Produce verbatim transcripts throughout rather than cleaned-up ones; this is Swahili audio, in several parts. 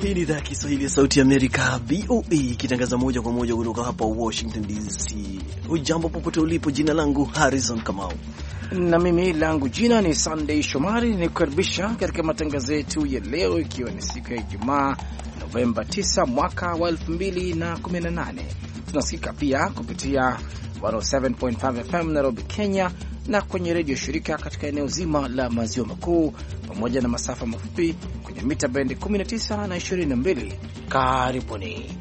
Hii ni idhaa ya Kiswahili ya Sauti ya Amerika, V O A, ikitangaza moja kwa moja kutoka hapa Washington D C. Hujambo popote ulipo, jina langu Harrison Kamau. Na mimi langu jina ni Sunday Shomari, ni kukaribisha katika matangazo yetu ya leo, ikiwa ni siku ya Ijumaa Novemba tisa mwaka wa elfu mbili na kumi na nane. Tunasikika pia kupitia mia saba nukta tano F M Nairobi, Kenya, na kwenye redio shirika katika eneo zima la maziwa makuu, pamoja na masafa mafupi kwenye mita bendi kumi na tisa na ishirini na mbili. Karibuni.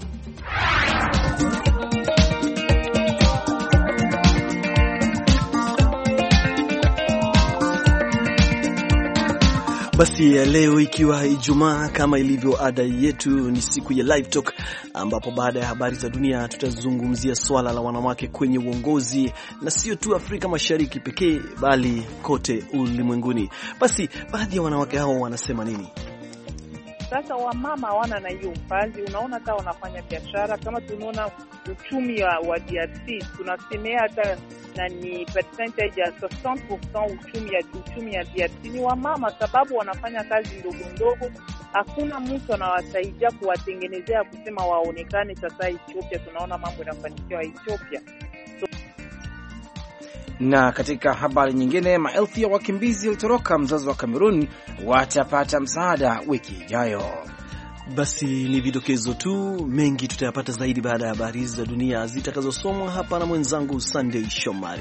Basi leo ikiwa Ijumaa, kama ilivyo ada yetu, ni siku ya Live Talk, ambapo baada ya habari za dunia tutazungumzia swala la wanawake kwenye uongozi, na sio tu Afrika Mashariki pekee bali kote ulimwenguni. Basi baadhi ya wanawake hao wanasema nini? Sasa wamama hawana na hiyo ufazi, unaona kama wanafanya biashara, kama tunaona uchumi wa, wa D R C tunasemea hata na ni percentage ya sitini percent uchumi ya uchumi ya D R C ni wamama, sababu wanafanya kazi ndogo ndogo, hakuna mtu anawasaidia kuwatengenezea kusema waonekane. Sasa Ethiopia tunaona mambo yanafanikiwa Ethiopia. So, na katika habari nyingine, maelfu ya wakimbizi walitoroka mzozo wa Kamerun watapata msaada wiki ijayo. Basi ni vidokezo tu, mengi tutayapata zaidi baada ya habari za dunia zitakazosomwa hapa na mwenzangu Sunday Shomari.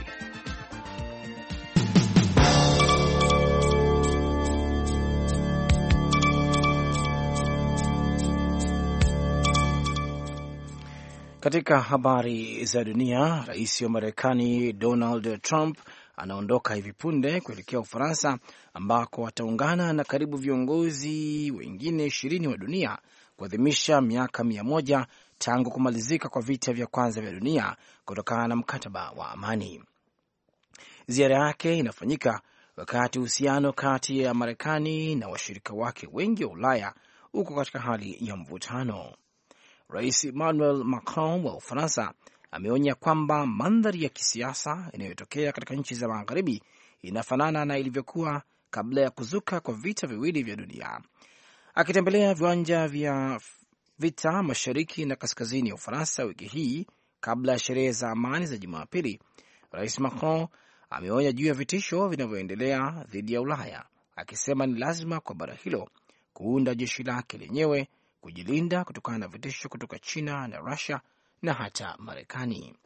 Katika habari za dunia, rais wa Marekani Donald Trump anaondoka hivi punde kuelekea Ufaransa, ambako ataungana na karibu viongozi wengine ishirini wa dunia kuadhimisha miaka mia moja tangu kumalizika kwa vita vya kwanza vya dunia kutokana na mkataba wa amani. Ziara yake inafanyika wakati uhusiano kati ya Marekani na washirika wake wengi wa Ulaya uko katika hali ya mvutano. Rais Emmanuel Macron wa Ufaransa ameonya kwamba mandhari ya kisiasa inayotokea katika nchi za magharibi inafanana na ilivyokuwa kabla ya kuzuka kwa vita viwili vya dunia. Akitembelea viwanja vya vita mashariki na kaskazini ya Ufaransa wiki hii kabla ya sherehe za amani za Jumapili, Rais Macron ameonya juu ya vitisho vinavyoendelea dhidi ya Ulaya, akisema ni lazima kwa bara hilo kuunda jeshi lake lenyewe kujilinda kutokana na vitisho kutoka China na Russia na hata Marekani.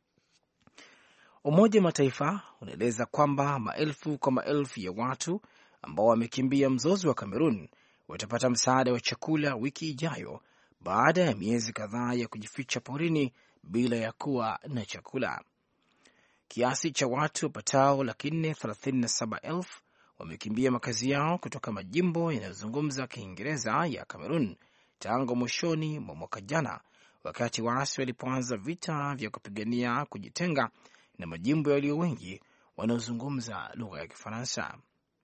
Umoja wa Mataifa unaeleza kwamba maelfu kwa maelfu ya watu ambao wamekimbia mzozo wa Kamerun watapata msaada wa chakula wiki ijayo baada ya miezi kadhaa ya kujificha porini bila ya kuwa na chakula. Kiasi cha watu wapatao laki nne thelathini na saba elfu wamekimbia makazi yao kutoka majimbo yanayozungumza Kiingereza ya Kamerun tangu mwishoni mwa mwaka jana, wakati waasi walipoanza vita vya kupigania kujitenga na majimbo yaliyo wengi wanaozungumza lugha ya Kifaransa.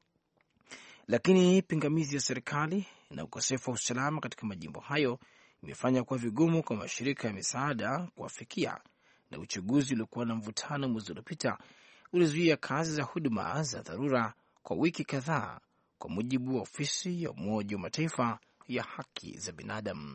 Lakini pingamizi ya serikali na ukosefu wa usalama katika majimbo hayo imefanya kuwa vigumu kwa mashirika ya misaada kuwafikia, na uchaguzi uliokuwa na mvutano mwezi uliopita ulizuia kazi za huduma za dharura kwa wiki kadhaa, kwa mujibu wa ofisi ya Umoja wa Mataifa ya haki za binadamu.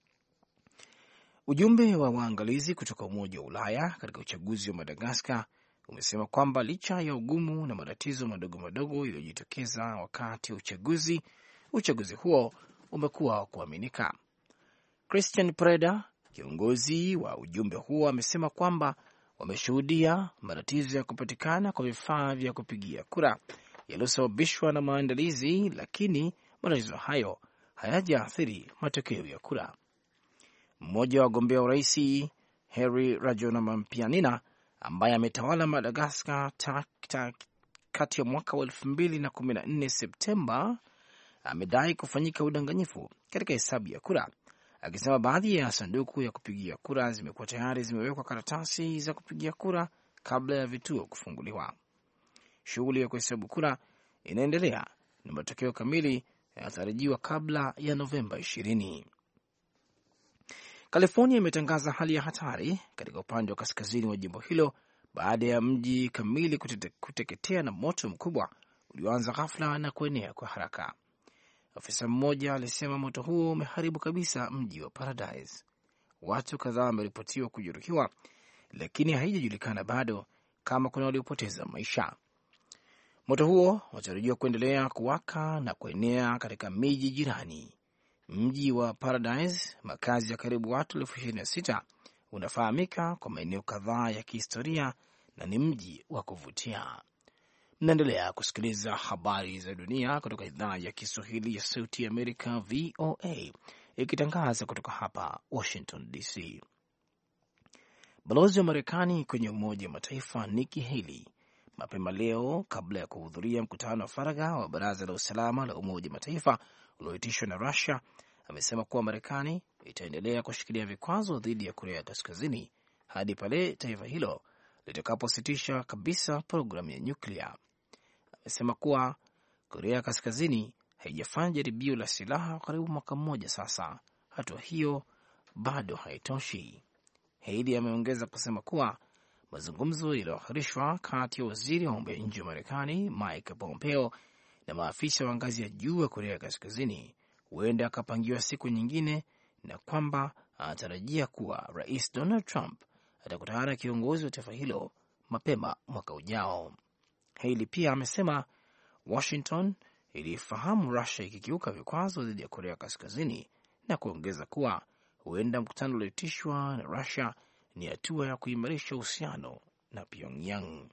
Ujumbe wa waangalizi kutoka Umoja wa Ulaya katika uchaguzi wa Madagaskar umesema kwamba licha ya ugumu na matatizo madogo madogo yaliyojitokeza wakati wa uchaguzi, uchaguzi huo umekuwa wa kuaminika. Christian Preda, kiongozi wa ujumbe huo, amesema kwamba wameshuhudia matatizo ya kupatikana kwa vifaa vya kupigia kura yaliyosababishwa na maandalizi, lakini matatizo hayo hayajaathiri matokeo ya kura. Mmoja wa wagombea wa urais, Heri Rajaonamampianina, ambaye ametawala Madagaskar kati ya mwaka wa elfu mbili na kumi na nne Septemba, amedai kufanyika udanganyifu katika hesabu ya kura, akisema baadhi ya sanduku ya kupigia kura zimekuwa tayari zimewekwa karatasi za kupigia kura kabla ya vituo kufunguliwa. Shughuli ya kuhesabu kura inaendelea na matokeo kamili yanatarajiwa kabla ya Novemba ishirini. California imetangaza hali ya hatari katika upande wa kaskazini wa jimbo hilo baada ya mji kamili kutete, kuteketea na moto mkubwa ulioanza ghafla na kuenea kwa haraka. Afisa mmoja alisema moto huo umeharibu kabisa mji wa Paradise. Watu kadhaa wameripotiwa kujeruhiwa, lakini haijajulikana bado kama kuna waliopoteza maisha. Moto huo unatarajiwa kuendelea kuwaka na kuenea katika miji jirani. Mji wa Paradise, makazi ya karibu watu elfu ishirini na sita, unafahamika kwa maeneo kadhaa ya kihistoria na ni mji wa kuvutia. Mnaendelea kusikiliza habari za dunia kutoka idhaa ya Kiswahili ya Sauti ya Amerika, V O A, ikitangaza kutoka hapa Washington D C. Balozi wa Marekani kwenye Umoja wa Mataifa Nikki Haley mapema leo, kabla ya kuhudhuria mkutano wa faragha wa Baraza la Usalama la Umoja wa Mataifa ulioitishwa na Russia, amesema kuwa Marekani itaendelea kushikilia vikwazo dhidi ya Korea Kaskazini hadi pale taifa hilo litakapositisha kabisa programu ya nyuklia. Amesema kuwa Korea Kaskazini haijafanya jaribio la silaha karibu mwaka mmoja sasa. Hatua hiyo bado haitoshi. Haley ameongeza kusema kuwa mazungumzo yaliyoahirishwa kati ya waziri wa mambo ya nje wa Marekani Mike Pompeo na maafisa wa ngazi ya juu wa Korea Kaskazini huenda akapangiwa siku nyingine, na kwamba anatarajia kuwa Rais Donald Trump atakutana na kiongozi wa taifa hilo mapema mwaka ujao. Haley pia amesema Washington ilifahamu Russia ikikiuka vikwazo dhidi ya Korea Kaskazini, na kuongeza kuwa huenda mkutano ulioitishwa na Russia ni hatua ya kuimarisha uhusiano na Pyongyang.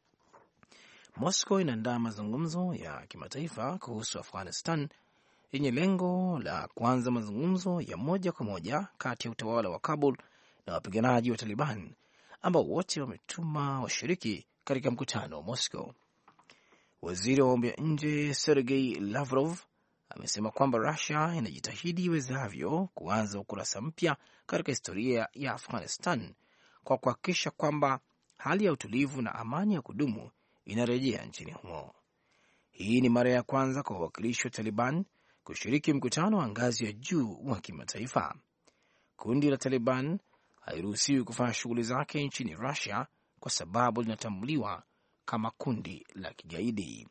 Moscow inaandaa mazungumzo ya kimataifa kuhusu Afghanistan yenye lengo la kuanza mazungumzo ya moja kwa moja kati ya utawala wa Kabul na wapiganaji wa Taliban ambao wote wametuma washiriki katika mkutano wa Moscow. Waziri wa mambo ya nje Sergei Lavrov amesema kwamba Russia inajitahidi iwezavyo kuanza ukurasa mpya katika historia ya Afghanistan kwa kuhakikisha kwamba hali ya utulivu na amani ya kudumu inarejea nchini humo. Hii ni mara ya kwanza kwa wawakilishi wa Taliban kushiriki mkutano wa ngazi ya juu wa kimataifa. Kundi la Taliban hairuhusiwi kufanya shughuli zake nchini Russia kwa sababu linatambuliwa kama kundi la kigaidi.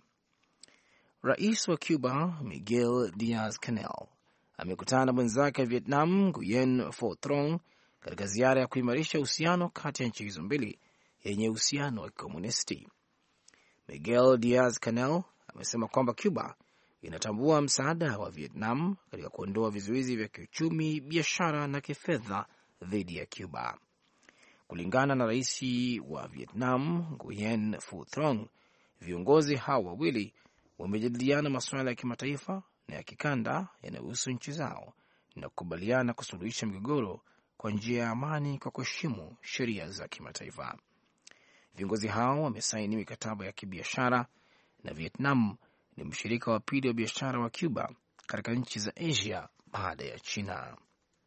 Rais wa Cuba Miguel Diaz-Canel amekutana na mwenzake wa Vietnam Nguyen Phu Trong katika ziara ya kuimarisha uhusiano kati ya nchi hizo mbili yenye uhusiano wa kikomunisti. Miguel Diaz-Canel amesema kwamba Cuba inatambua msaada wa Vietnam katika kuondoa vizuizi vya kiuchumi, biashara na kifedha dhidi ya Cuba. Kulingana na rais wa Vietnam Nguyen Phu Trong, viongozi hao wawili wamejadiliana masuala ya kimataifa na ya kikanda yanayohusu nchi zao na kukubaliana kusuluhisha migogoro kwa njia ya amani kwa kuheshimu sheria za kimataifa. Viongozi hao wamesaini mikataba ya kibiashara, na Vietnam ni mshirika wa pili wa biashara wa Cuba katika nchi za Asia baada ya China.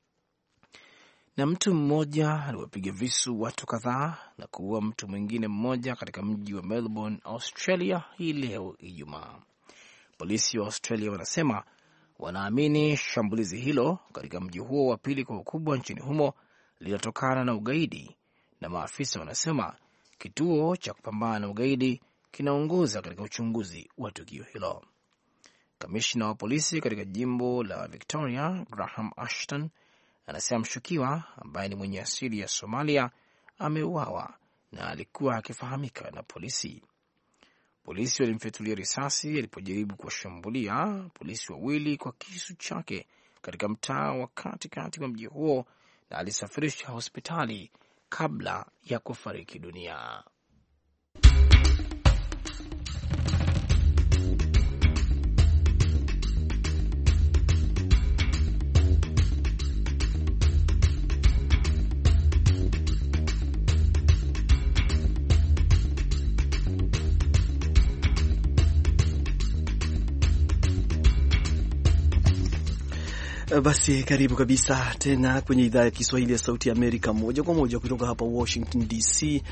Na mtu mmoja aliwapiga visu watu kadhaa na kuua mtu mwingine mmoja katika mji wa Melbourne, Australia hii leo Ijumaa. Polisi wa Australia wanasema wanaamini shambulizi hilo katika mji huo wa pili kwa ukubwa nchini humo linatokana na ugaidi, na maafisa wanasema kituo cha kupambana na ugaidi kinaongoza katika uchunguzi wa tukio hilo. Kamishna wa polisi katika jimbo la Victoria, Graham Ashton, anasema mshukiwa ambaye ni mwenye asili ya Somalia ameuawa na alikuwa akifahamika na polisi. Polisi walimfyatulia risasi alipojaribu kuwashambulia polisi wawili kwa kisu chake katika mtaa wa katikati wa mji huo, na alisafirisha hospitali kabla ya kufariki dunia. Basi karibu kabisa tena kwenye idhaa ya Kiswahili ya Sauti ya Amerika, moja kwa moja kutoka hapa Washington D C,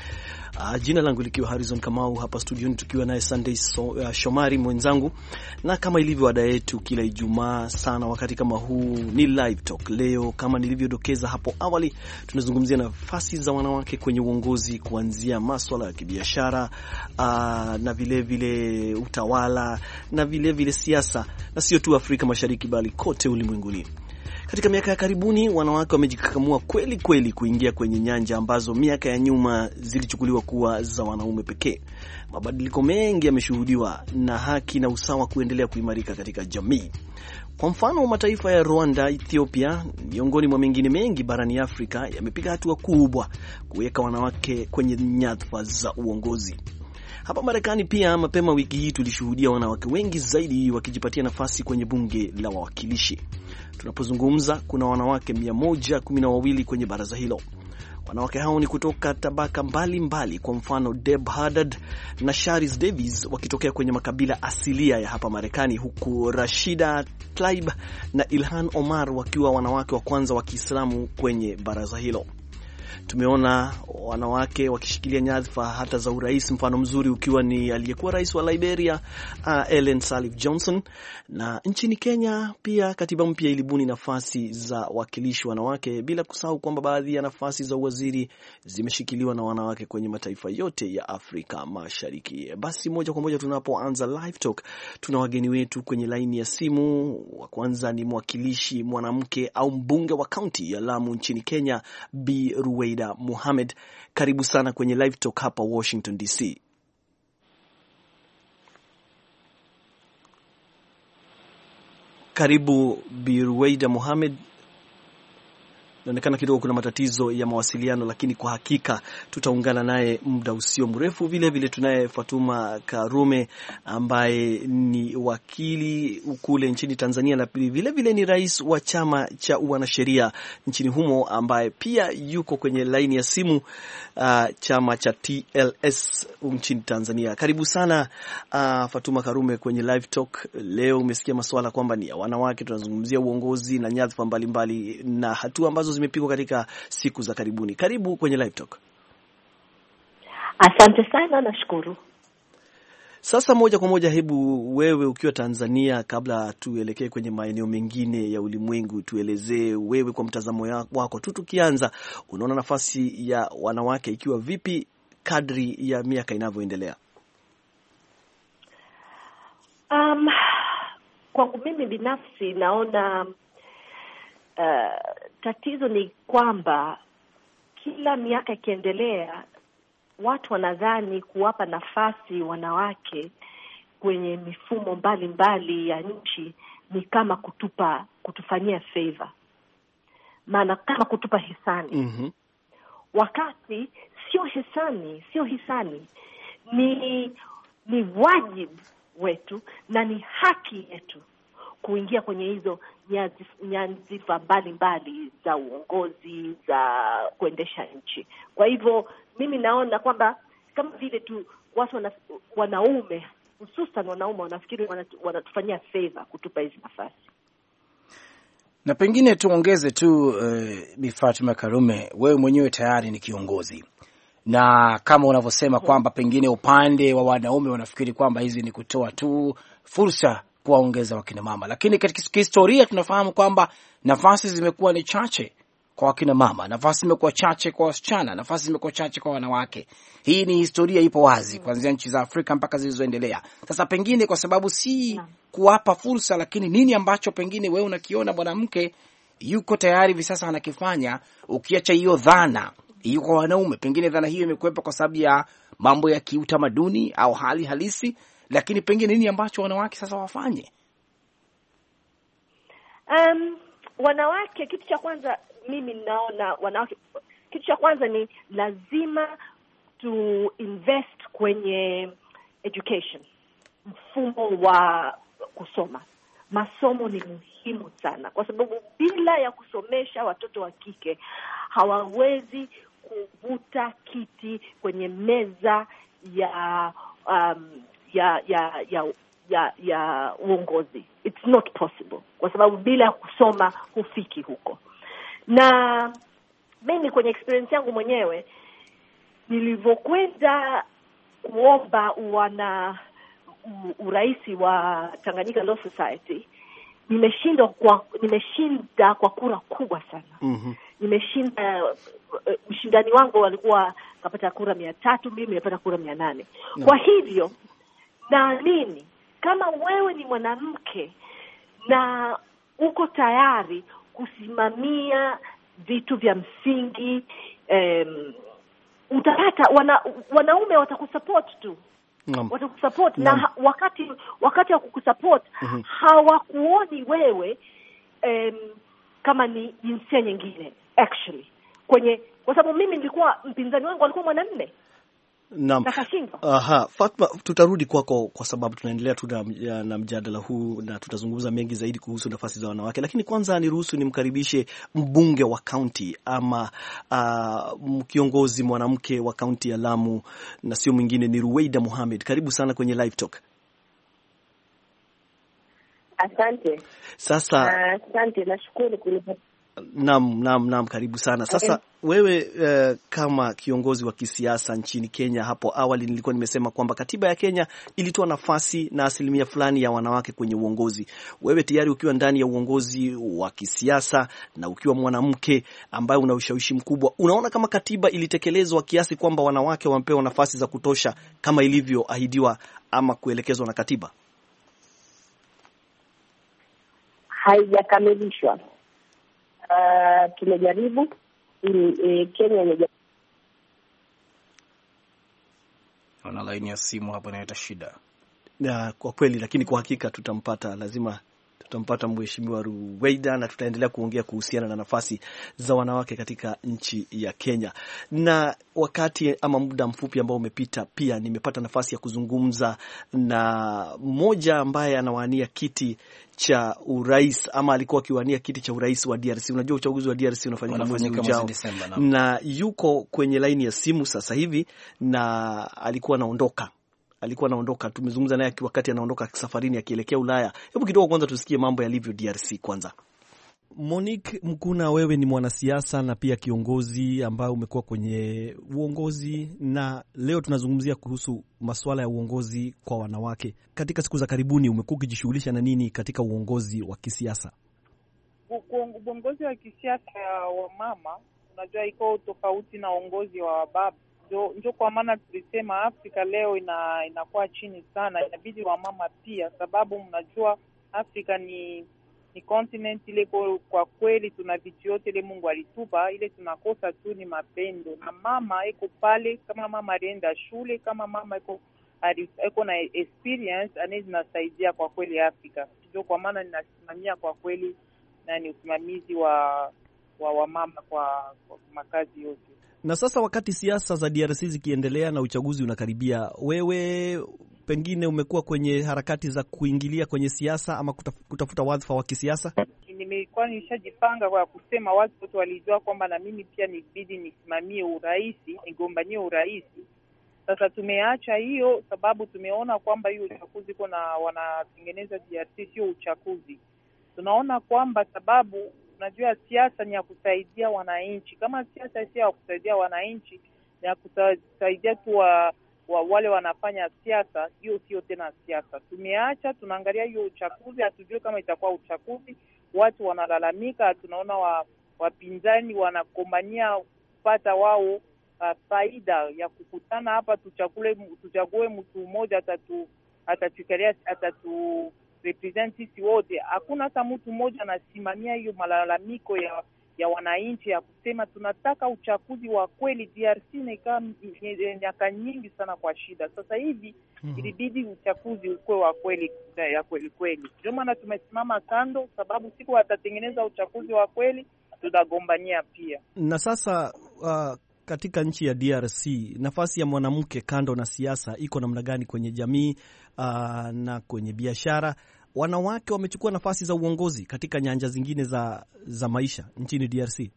Uh, jina langu likiwa Harrison Kamau, hapa studioni tukiwa naye Sunday so, uh, Shomari mwenzangu, na kama ilivyo ada yetu kila Ijumaa sana wakati kama huu ni live talk. Leo kama nilivyodokeza hapo awali, tunazungumzia nafasi za wanawake kwenye uongozi, kuanzia masuala ya kibiashara uh, na vile vile utawala na vile vile siasa, na sio tu Afrika Mashariki bali kote ulimwenguni. Katika miaka ya karibuni wanawake wamejikakamua kweli kweli kuingia kwenye nyanja ambazo miaka ya nyuma zilichukuliwa kuwa za wanaume pekee. Mabadiliko mengi yameshuhudiwa na haki na usawa kuendelea kuimarika katika jamii. Kwa mfano, mataifa ya Rwanda, Ethiopia, miongoni mwa mengine mengi barani Afrika yamepiga hatua kubwa kuweka wanawake kwenye nyadhifa za uongozi. Hapa Marekani pia mapema wiki hii tulishuhudia wanawake wengi zaidi wakijipatia nafasi kwenye bunge la wawakilishi. Tunapozungumza kuna wanawake mia moja kumi na wawili kwenye baraza hilo. Wanawake hao ni kutoka tabaka mbali mbali, kwa mfano Deb Haddad na Sharis Davis wakitokea kwenye makabila asilia ya hapa Marekani, huku Rashida Tlaib na Ilhan Omar wakiwa wanawake wa kwanza wa Kiislamu kwenye baraza hilo. Tumeona wanawake wakishikilia nyadhifa hata za urais, mfano mzuri ukiwa ni aliyekuwa rais wa Liberia uh, Ellen Sirleaf Johnson. Na nchini Kenya pia katiba mpya ilibuni nafasi za wakilishi wanawake, bila kusahau kwamba baadhi ya nafasi za uwaziri zimeshikiliwa na wanawake kwenye mataifa yote ya Afrika Mashariki. Basi moja kwa moja tunapoanza live talk, tuna wageni wetu kwenye laini ya simu. Wa kwanza ni mwakilishi mwanamke au mbunge wa kaunti ya Lamu nchini Kenya, Bi Ruweida Mohamed. Karibu sana kwenye live talk hapa Washington D C. Karibu Bi Ruweida Mohamed. Inaonekana kidogo kuna matatizo ya mawasiliano, lakini kwa hakika tutaungana naye muda usio mrefu. Vile vile tunaye Fatuma Karume ambaye ni wakili kule nchini Tanzania, na vile vile ni rais wa chama cha wanasheria nchini humo, ambaye pia yuko kwenye laini ya simu, uh, chama cha T L S nchini Tanzania. Karibu sana uh, Fatuma Karume kwenye live talk. Leo umesikia masuala kwamba ni ya wanawake, tunazungumzia uongozi na nyadhifa mbalimbali na hatua ambazo zimepigwa katika siku za karibuni. Karibu kwenye live talk. Asante sana, nashukuru. Sasa moja kwa moja, hebu wewe ukiwa Tanzania, kabla tuelekee kwenye maeneo mengine ya ulimwengu, tuelezee wewe kwa mtazamo wako tu, tukianza, unaona nafasi ya wanawake ikiwa vipi kadri ya miaka inavyoendelea? Um, kwangu mimi binafsi naona Uh, tatizo ni kwamba kila miaka ikiendelea watu wanadhani kuwapa nafasi wanawake kwenye mifumo mbalimbali mbali ya nchi ni kama kutupa kutufanyia favor, maana kama kutupa hisani. Mm-hmm. Wakati sio hisani, sio hisani ni ni wajibu wetu na ni haki yetu kuingia kwenye hizo nyadhifa mbalimbali za uongozi, za kuendesha nchi. Kwa hivyo mimi naona kwamba kama vile tu watu wana, wanaume hususan wanaume wanafikiri wanatufanyia favor kutupa hizi nafasi. Na pengine tuongeze tu uh, Bi Fatuma Karume, wewe mwenyewe tayari ni kiongozi, na kama unavyosema kwamba pengine upande wa wanaume wanafikiri kwamba hizi ni kutoa tu fursa kuwaongeza wakina mama, lakini katika historia tunafahamu kwamba nafasi zimekuwa ni chache kwa wakina mama, nafasi zimekuwa chache kwa wasichana, nafasi zimekuwa chache kwa wanawake. Hii ni historia, ipo wazi kuanzia nchi za Afrika mpaka zilizoendelea. Sasa pengine kwa sababu si kuwapa fursa, lakini nini ambacho pengine wewe unakiona mwanamke yuko tayari hivi sasa anakifanya, ukiacha hiyo dhana yuko wanaume, pengine dhana hiyo imekuwepo kwa sababu ya mambo ya kiutamaduni au hali halisi, lakini pengine nini ambacho wanawake sasa wafanye? Um, wanawake, kitu cha kwanza mimi naona wanawake, kitu cha kwanza ni lazima to invest kwenye education, mfumo wa kusoma. Masomo ni muhimu sana, kwa sababu bila ya kusomesha watoto wa kike hawawezi kuvuta kiti kwenye meza ya um, ya ya ya ya ya uongozi. It's not possible, kwa sababu bila kusoma hufiki huko. Na mimi kwenye experience yangu mwenyewe nilivyokwenda kuomba wana uraisi wa Tanganyika Law Society, nimeshinda kwa nimeshinda kwa kura kubwa sana. Mhm. Nimeshinda, mshindani wangu alikuwa kapata kura mia tatu, mimi nimepata kura mia nane. No. Kwa hivyo naamini kama wewe ni mwanamke na uko tayari kusimamia vitu vya msingi, um, utapata wana, wanaume watakusupport tu. Mm. Watakusupport. Mm. Na wakati wakati wa kukusupport, mm-hmm, hawakuoni wewe um, kama ni jinsia nyingine actually. Kwenye kwa sababu mimi nilikuwa, mpinzani wangu alikuwa mwanamume. Naam. Aha, Fatma, tutarudi kwako kwa sababu tunaendelea tu na, na mjadala huu na tutazungumza mengi zaidi kuhusu nafasi za wanawake, lakini kwanza niruhusu nimkaribishe mbunge wa kaunti ama uh, kiongozi mwanamke wa kaunti ya Lamu, na sio mwingine ni Ruweida Mohamed. Karibu sana kwenye Live Talk. Asante. Sasa asante, nashukuru kunipa. Naam, naam, naam, karibu sana. Sasa okay, wewe uh, kama kiongozi wa kisiasa nchini Kenya, hapo awali nilikuwa nimesema kwamba katiba ya Kenya ilitoa nafasi na asilimia fulani ya wanawake kwenye uongozi. Wewe tayari ukiwa ndani ya uongozi wa kisiasa na ukiwa mwanamke ambaye una ushawishi mkubwa, unaona kama katiba ilitekelezwa kiasi kwamba wanawake wamepewa nafasi za kutosha kama ilivyoahidiwa ama kuelekezwa na katiba? Haijakamilishwa. Uh, tumejaribu ili uh, Kenya imejaribu. Ona laini ya simu hapo inaleta shida. Na kwa kweli, lakini kwa hakika tutampata, lazima tutampata Mheshimiwa Ruweida na tutaendelea kuongea kuhusiana na nafasi za wanawake katika nchi ya Kenya. Na wakati ama muda mfupi ambao umepita, pia nimepata nafasi ya kuzungumza na mmoja ambaye anawania kiti cha urais ama alikuwa akiwania kiti cha urais wa D R C. Unajua uchaguzi wa D R C unafanyika mwezi ujao, na yuko kwenye laini ya simu sasa hivi na alikuwa anaondoka alikuwa anaondoka tumezungumza naye wakati anaondoka safarini akielekea Ulaya. Hebu kidogo kwanza tusikie mambo yalivyo D R C kwanza. Monique Mkuna, wewe ni mwanasiasa na pia kiongozi ambaye umekuwa kwenye uongozi, na leo tunazungumzia kuhusu masuala ya uongozi kwa wanawake. Katika siku za karibuni umekuwa ukijishughulisha na nini katika uongozi wa kisiasa? Uongozi wa kisiasa wa mama, unajua iko tofauti na uongozi wa baba. Ndio ndio kwa maana tulisema Afrika leo ina inakuwa chini sana, inabidi wa mama pia, sababu mnajua Afrika ni ni continent ile kwa kweli tuna vitu yote ile Mungu alitupa, ile tunakosa tu ni mapendo. Na mama iko pale, kama mama alienda shule, kama mama iko iko na experience, anaweza nasaidia kwa kweli Afrika. Ndio kwa maana ninasimamia kwa kweli na ni usimamizi wa wa, wa mama kwa, kwa makazi yote. Na sasa wakati siasa za D R C zikiendelea na uchaguzi unakaribia, wewe pengine umekuwa kwenye harakati za kuingilia kwenye siasa ama kutaf, kutafuta wadhifa wa kisiasa? Nimekuwa nishajipanga kwa kusema watu wote walijua kwamba na mimi pia nibidi nisimamie urais, nigombanie urais. Sasa tumeacha hiyo sababu tumeona kwamba hiyo uchaguzi kuna wanatengeneza D R C sio uchaguzi. Tunaona kwamba sababu unajua siasa ni ya kusaidia wananchi. Kama siasa sio ya kusaidia wananchi, ni ya kusaidia tu wa, wa, wale wanafanya siasa, hiyo sio tena siasa. Tumeacha, tunaangalia hiyo uchaguzi, hatujui kama itakuwa uchaguzi. Watu wanalalamika, tunaona wa, wapinzani wanakombania kupata wao uh, faida ya kukutana hapa, tuchakule tuchague mtu mmoja atatu atatukalia atatu represent sisi wote. Hakuna hata mtu mmoja anasimamia hiyo malalamiko ya ya wananchi ya kusema tunataka uchaguzi wa kweli. D R C imekaa miaka nyingi sana kwa shida. Sasa hivi mm-hmm, ilibidi uchaguzi ukwe wa kweli ya kweli kweli. Ndio maana tumesimama kando, sababu siku watatengeneza uchaguzi wa kweli tutagombania pia. Na sasa uh, katika nchi ya D R C nafasi ya mwanamke kando na siasa iko namna gani kwenye jamii uh, na kwenye biashara? Wanawake wamechukua nafasi za uongozi katika nyanja zingine za za maisha nchini D R C?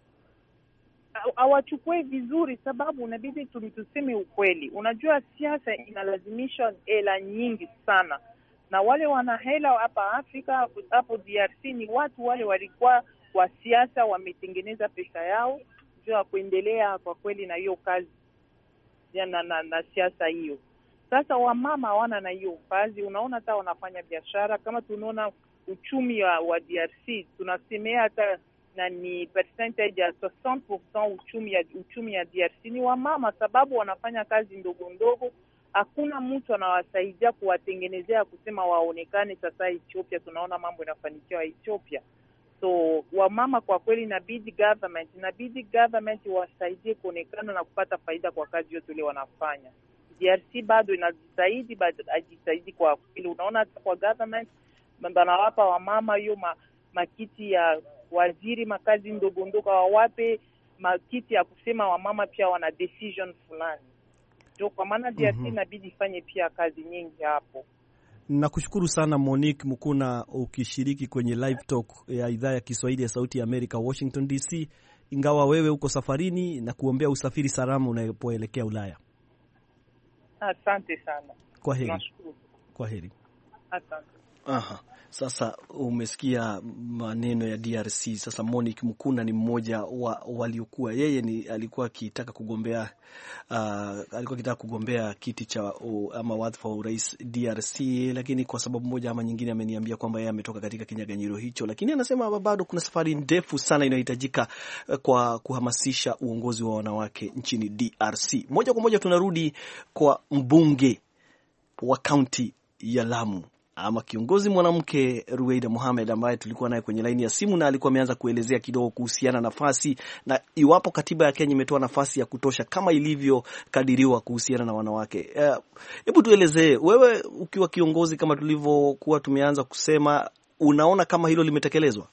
Hawachukue vizuri, sababu inabidi tuseme ukweli. Unajua siasa inalazimisha hela nyingi sana, na wale wana hela hapa Afrika, hapo D R C ni watu wale walikuwa wa siasa wametengeneza pesa yao juu ya kuendelea kwa kweli na hiyo kazi. na, na, na siasa hiyo. Sasa wamama hawana na hiyo kazi, unaona hata wanafanya biashara. Kama tunaona uchumi wa, wa D R C tunasemea hata na ni percentage ya sixty percent uchumi ya uchumi ya D R C ni wamama, sababu wanafanya kazi ndogo ndogo. Hakuna mtu anawasaidia kuwatengenezea kusema waonekane. Sasa Ethiopia tunaona mambo yanafanikiwa Ethiopia. So wamama kwa kweli inabidi government inabidi government wasaidie kuonekana na kupata faida kwa kazi yote ile wanafanya. D R C bado inajitahidi, bado hajisaidi kwa kweli. Unaona kwa government wanawapa wamama hiyo ma, makiti ya waziri, makazi ndogo ndogo, wawape makiti ya kusema wamama pia wana decision fulani. Ndio kwa maana D R C inabidi mm-hmm. ifanye pia kazi nyingi hapo. Nakushukuru sana Monique Mukuna ukishiriki kwenye live talk ya idhaa ya Kiswahili ya Sauti ya Amerika Washington D C, ingawa wewe uko safarini, na kuombea usafiri salama unapoelekea Ulaya. Asante sana. Kwaheri. Nashukuru. Kwaheri. Asante. Aha. Sasa umesikia maneno ya D R C. Sasa Monique Mukuna ni mmoja wa waliokuwa, yeye ni alikuwa akitaka kugombea uh, alikuwa akitaka kugombea kiti cha uh, ama wadhifa wa urais D R C, lakini kwa sababu moja ama nyingine ameniambia kwamba yeye ametoka katika kinyang'anyiro hicho, lakini anasema bado kuna safari ndefu sana inayohitajika kwa kuhamasisha uongozi wa wanawake nchini D R C. Moja kwa moja tunarudi kwa mbunge wa kaunti ya Lamu ama kiongozi mwanamke Ruweida Mohamed, ambaye tulikuwa naye kwenye laini ya simu, na alikuwa ameanza kuelezea kidogo kuhusiana na nafasi na iwapo katiba ya Kenya imetoa nafasi ya kutosha kama ilivyokadiriwa kuhusiana na wanawake. Hebu uh, tuelezee wewe, ukiwa kiongozi, kama tulivyokuwa tumeanza kusema, unaona kama hilo limetekelezwa?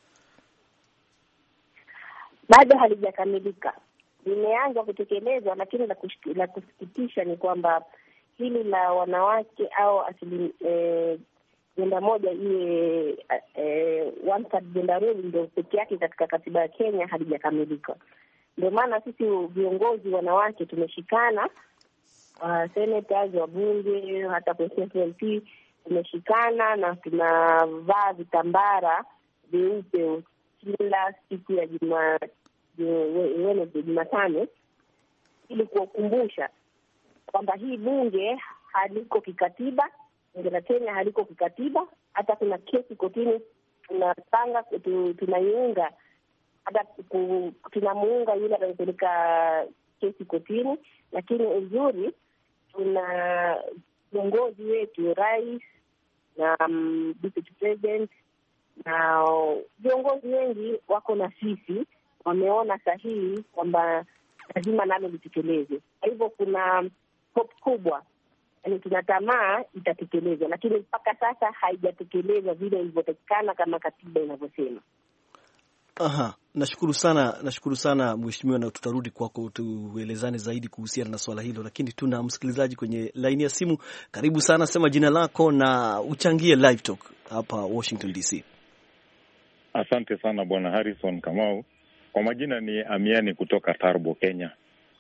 Bado halijakamilika. Limeanza kutekelezwa, lakini la kusikitisha ni kwamba hili la wanawake au asili eh, jenda moja iwe eh, one third gender rule ndio pekee yake katika katiba ya Kenya halijakamilika. Ndio maana sisi viongozi wanawake tumeshikana, uh, senators, wabunge, hata constituency tumeshikana na tunavaa vitambara vyeupe kila siku ya Juma Wednesday, Jumatano, ili kukumbusha kwamba hii bunge haliko kikatiba, bunge la Kenya haliko kikatiba. Hata kuna kesi kotini tunapanga tunaiunga, hata tunamuunga yule anayepeleka kesi kotini, lakini uzuri tuna viongozi wetu, rais na um, deputy president na viongozi wengi wako na sisi, wameona sahihi kwamba lazima nalo litekelezwe. Kwa hivyo kuna hope kubwa, yaani tunatamaa itatekelezwa, lakini mpaka sasa haijatekelezwa vile ilivyotakikana kama katiba inavyosema. Aha, nashukuru sana, nashukuru sana mheshimiwa, na tutarudi kwako tuelezane zaidi kuhusiana na swala hilo, lakini tuna msikilizaji kwenye line ya simu. Karibu sana, sema jina lako na uchangie live talk hapa Washington D C. Asante sana Bwana Harrison Kamau. Kwa majina ni Amiani kutoka Tarbo, Kenya.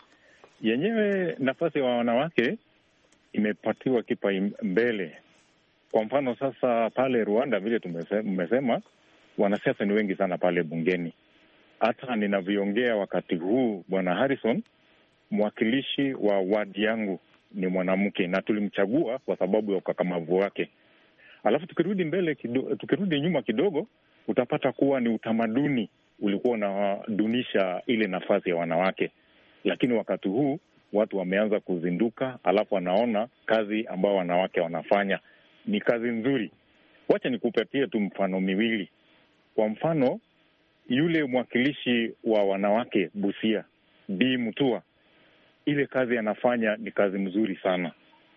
Yenyewe nafasi ya wanawake imepatiwa kipa mbele. Kwa mfano sasa pale Rwanda vile tumesema, wanasiasa ni wengi sana pale bungeni. Hata ninavyoongea wakati huu Bwana Harrison, mwakilishi wa wadi yangu ni mwanamke na tulimchagua kwa sababu ya ukakamavu wake. Alafu tukirudi mbele kidogo, tukirudi nyuma kidogo, utapata kuwa ni utamaduni ulikuwa unadunisha ile nafasi ya wanawake. Lakini wakati huu watu wameanza kuzinduka, alafu wanaona kazi ambao wanawake wanafanya ni kazi nzuri. Wacha nikupatie tu mfano miwili. Kwa mfano, yule mwakilishi wa wanawake Busia, Bi Mutua, ile kazi anafanya ni kazi mzuri sana.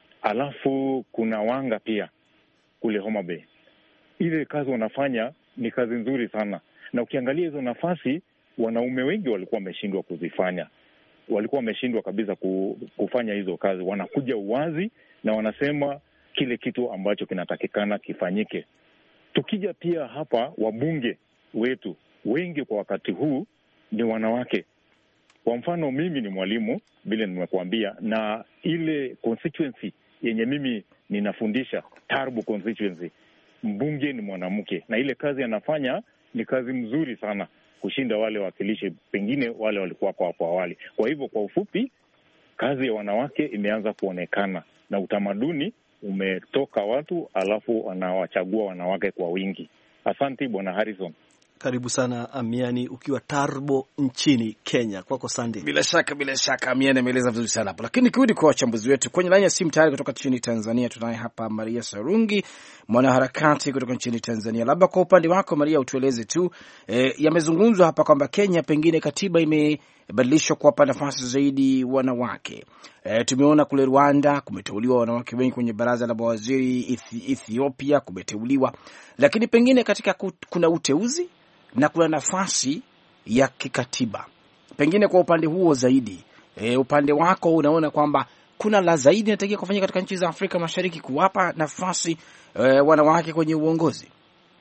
Alafu kuna Wanga pia kule Homa Bay, ile kazi wanafanya ni kazi nzuri sana. Na ukiangalia hizo nafasi, wanaume wengi walikuwa wameshindwa kuzifanya. Walikuwa wameshindwa kabisa kufanya hizo kazi. Wanakuja uwazi na wanasema kile kitu ambacho kinatakikana kifanyike. Tukija pia hapa, wabunge wetu wengi kwa wakati huu ni wanawake. Kwa mfano, mimi ni mwalimu vile nimekuambia, na ile constituency yenye mimi ninafundisha, Tarbo constituency, mbunge ni mwanamke, na ile kazi anafanya ni kazi mzuri sana kushinda wale wakilishi pengine wale walikuwa hapo hapo awali. Kwa hivyo kwa ufupi, kazi ya wanawake imeanza kuonekana na utamaduni umetoka watu, alafu wanawachagua wanawake kwa wingi. Asante Bwana Harrison. Karibu sana Amiani ukiwa Tarbo nchini Kenya. Kwako Sunday. Bila shaka bila shaka Amiani ameeleza vizuri sana hapo. Lakini kirudi kwa wachambuzi wetu kwenye laini ya simu tayari kutoka nchini Tanzania tunaye hapa Maria Sarungi, mwanaharakati kutoka nchini Tanzania. Labda kwa upande wako Maria utueleze tu e, yamezungumzwa hapa kwamba Kenya pengine katiba imebadilishwa kuwapa nafasi zaidi wanawake. E, tumeona kule Rwanda kumeteuliwa wanawake wengi kwenye baraza la mawaziri, Ethiopia kumeteuliwa. Lakini pengine katika kuna uteuzi na kuna nafasi ya kikatiba. Pengine kwa upande huo zaidi, e, upande wako unaona kwamba kuna la zaidi natakiwa kufanyika katika nchi za Afrika Mashariki kuwapa nafasi e, wanawake kwenye uongozi?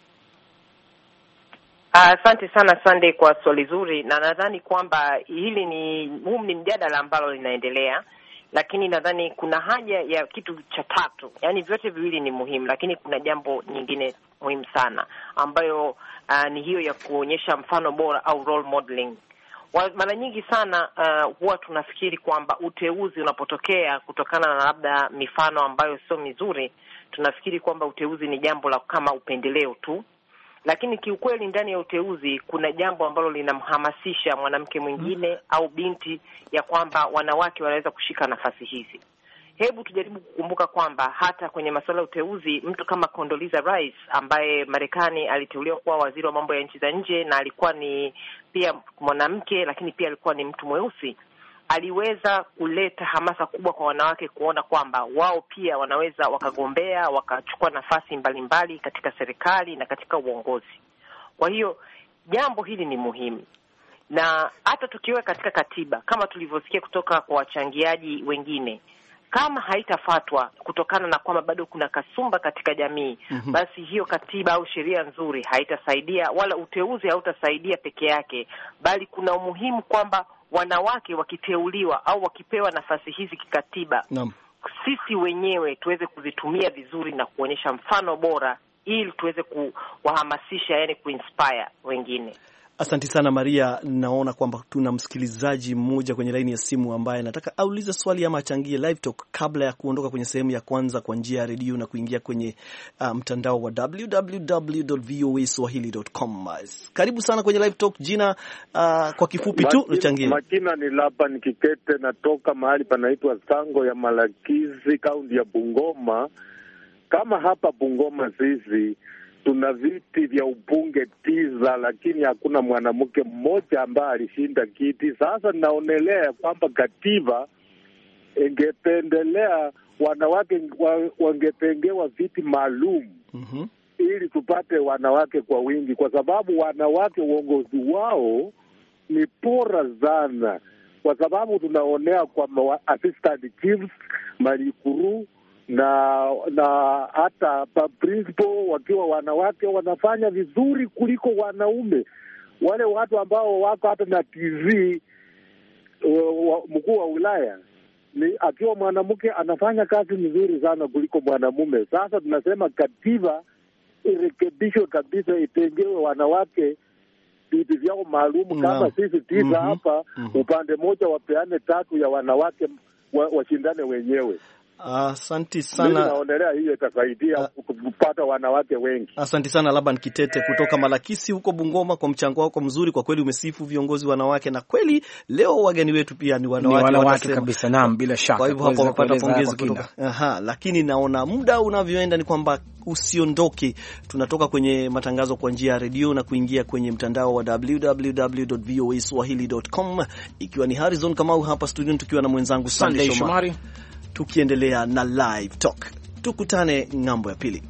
Asante uh, sana Sunday kwa swali zuri, na nadhani kwamba hili ni huu ni mjadala ambalo linaendelea, lakini nadhani kuna haja ya kitu cha tatu. Yaani vyote viwili ni muhimu, lakini kuna jambo nyingine muhimu sana ambayo uh, ni hiyo ya kuonyesha mfano bora au role modeling. Mara nyingi sana uh, huwa tunafikiri kwamba uteuzi unapotokea kutokana na labda mifano ambayo sio mizuri, tunafikiri kwamba uteuzi ni jambo la kama upendeleo tu. Lakini kiukweli ndani ya uteuzi kuna jambo ambalo linamhamasisha mwanamke mwingine au binti ya kwamba wanawake wanaweza kushika nafasi hizi. Hebu tujaribu kukumbuka kwamba hata kwenye masuala ya uteuzi, mtu kama Condoleezza Rice ambaye Marekani aliteuliwa kuwa waziri wa mambo ya nchi za nje na alikuwa ni pia mwanamke, lakini pia alikuwa ni mtu mweusi, aliweza kuleta hamasa kubwa kwa wanawake kuona kwamba wao pia wanaweza wakagombea, wakachukua nafasi mbalimbali katika serikali na katika uongozi. Kwa hiyo jambo hili ni muhimu. Na hata tukiwa katika katiba kama tulivyosikia kutoka kwa wachangiaji wengine, kama haitafatwa kutokana na kwamba bado kuna kasumba katika jamii, mm-hmm. basi hiyo katiba au sheria nzuri haitasaidia, wala uteuzi hautasaidia peke yake, bali kuna umuhimu kwamba wanawake wakiteuliwa au wakipewa nafasi hizi kikatiba, Naam. sisi wenyewe tuweze kuzitumia vizuri na kuonyesha mfano bora ili tuweze kuwahamasisha, yani kuinspire wengine. Asante sana Maria. Naona kwamba tuna msikilizaji mmoja kwenye laini ya simu ambaye nataka aulize swali ama achangie live talk kabla ya kuondoka kwenye sehemu ya kwanza kwa njia ya redio na kuingia kwenye uh, mtandao wa w w w dot v o a swahili dot com. Karibu sana kwenye live talk. Jina uh, kwa kifupi tu uchangie. Makina ni Lapa Nikikete, natoka mahali panaitwa Sango ya Malakizi, kaunti ya Bungoma. Kama hapa Bungoma sisi tuna viti vya ubunge tisa, lakini hakuna mwanamke mmoja ambaye alishinda kiti. Sasa ninaonelea kwamba katiba ingependelea wanawake wangepengewa viti maalum, mm-hmm. ili tupate wanawake kwa wingi, kwa sababu wanawake uongozi wao ni bora sana, kwa sababu tunaonea kwa assistant chiefs, malikuru na na hata principal wakiwa wanawake wanafanya vizuri kuliko wanaume. Wale watu ambao wako hata na T V, mkuu wa wilaya ni akiwa mwanamke anafanya kazi nzuri sana kuliko mwanamume. Sasa tunasema katiba irekebishwe kabisa, itengewe wanawake viti vyao maalumu, no. kama sisi tisa mm-hmm. hapa mm-hmm. upande mmoja wapeane tatu ya wanawake washindane wa wenyewe. Asante uh, sana. Naonelea hiyo itasaidia uh, kupata wanawake wengi. Asante sana Laban Kitete kutoka Malakisi huko Bungoma kwa mchango wako mzuri. Kwa kweli umesifu viongozi wanawake, na kweli leo wageni wetu pia ni wanawake, ni wanawake kabisa. Naam, bila shaka. Kwa hivyo hapo wapata pongezi kutoka. Aha, lakini naona muda unavyoenda ni kwamba usiondoke. Tunatoka kwenye matangazo kwa njia ya redio na kuingia kwenye mtandao wa w w w dot v o a swahili dot com, ikiwa ni Harrison Kamau hapa studio tukiwa na mwenzangu Sunday Shomari, tukiendelea na live talk. Tukutane ng'ambo ya pili.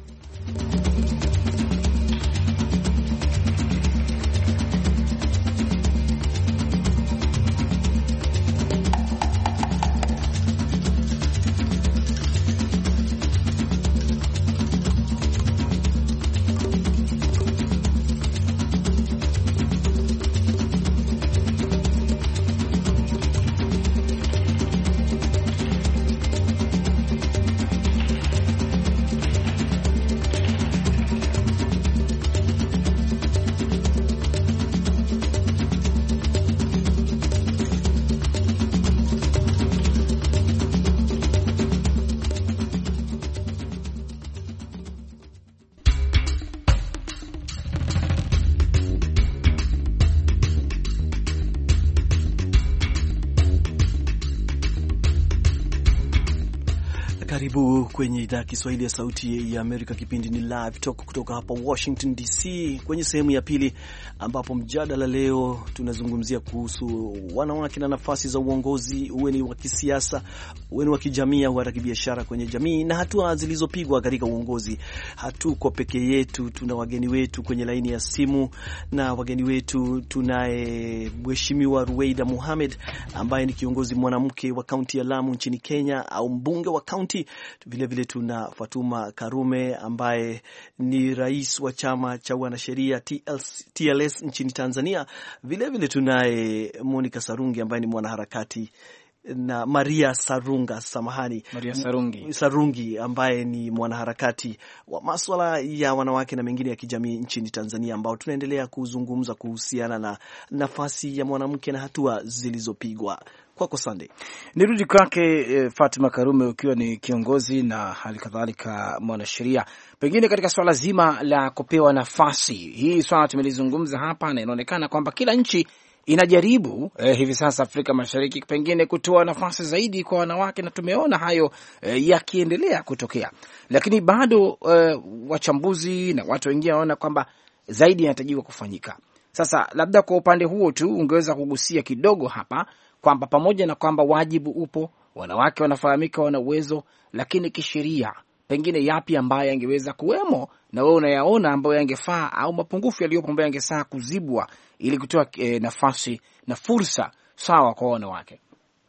Karibu kwenye idhaa ya Kiswahili ya Sauti ya Amerika. Kipindi ni Live Talk kutoka hapa Washington D C, kwenye sehemu ya pili, ambapo mjadala leo tunazungumzia kuhusu wanawake na nafasi za uongozi, uwe ni wa kisiasa, uwe ni wa kijamii au hata kibiashara kwenye jamii, na hatua zilizopigwa katika uongozi. Hatuko peke yetu, tuna wageni wetu kwenye laini ya simu, na wageni wetu tunaye Mheshimiwa Ruweida Mohamed ambaye ni kiongozi mwanamke wa kaunti ya Lamu nchini Kenya, au mbunge wa kaunti. Vile vile tuna Fatuma Karume ambaye ni rais wa chama cha wanasheria T L S nchini Tanzania. Vile vile tunaye Monica Sarungi ambaye ni mwanaharakati, na Maria Sarunga, samahani, Maria Sarungi. Sarungi ambaye ni mwanaharakati wa masuala ya wanawake na mengine ya kijamii nchini Tanzania, ambao tunaendelea kuzungumza kuhusiana na nafasi ya mwanamke na hatua zilizopigwa. Kwako Sunday. Nirudi kwake e, Fatuma Karume, ukiwa ni kiongozi na hali kadhalika mwanasheria, pengine katika swala zima la kupewa nafasi hii, swala tumelizungumza hapa, na inaonekana kwamba kila nchi inajaribu eh, hivi sasa Afrika Mashariki pengine kutoa nafasi zaidi kwa wanawake, na tumeona hayo eh, yakiendelea kutokea, lakini bado eh, wachambuzi na watu wengine wanaona kwamba zaidi yanatakiwa kufanyika. Sasa labda kwa upande huo tu ungeweza kugusia kidogo hapa kwamba pamoja na kwamba wajibu upo, wanawake wanafahamika, wana uwezo, lakini kisheria pengine yapi ambayo yangeweza kuwemo na wewe unayaona ambayo yangefaa, au mapungufu yaliyopo ambayo yangesaa kuzibwa ili kutoa e, nafasi na fursa sawa kwa wanawake?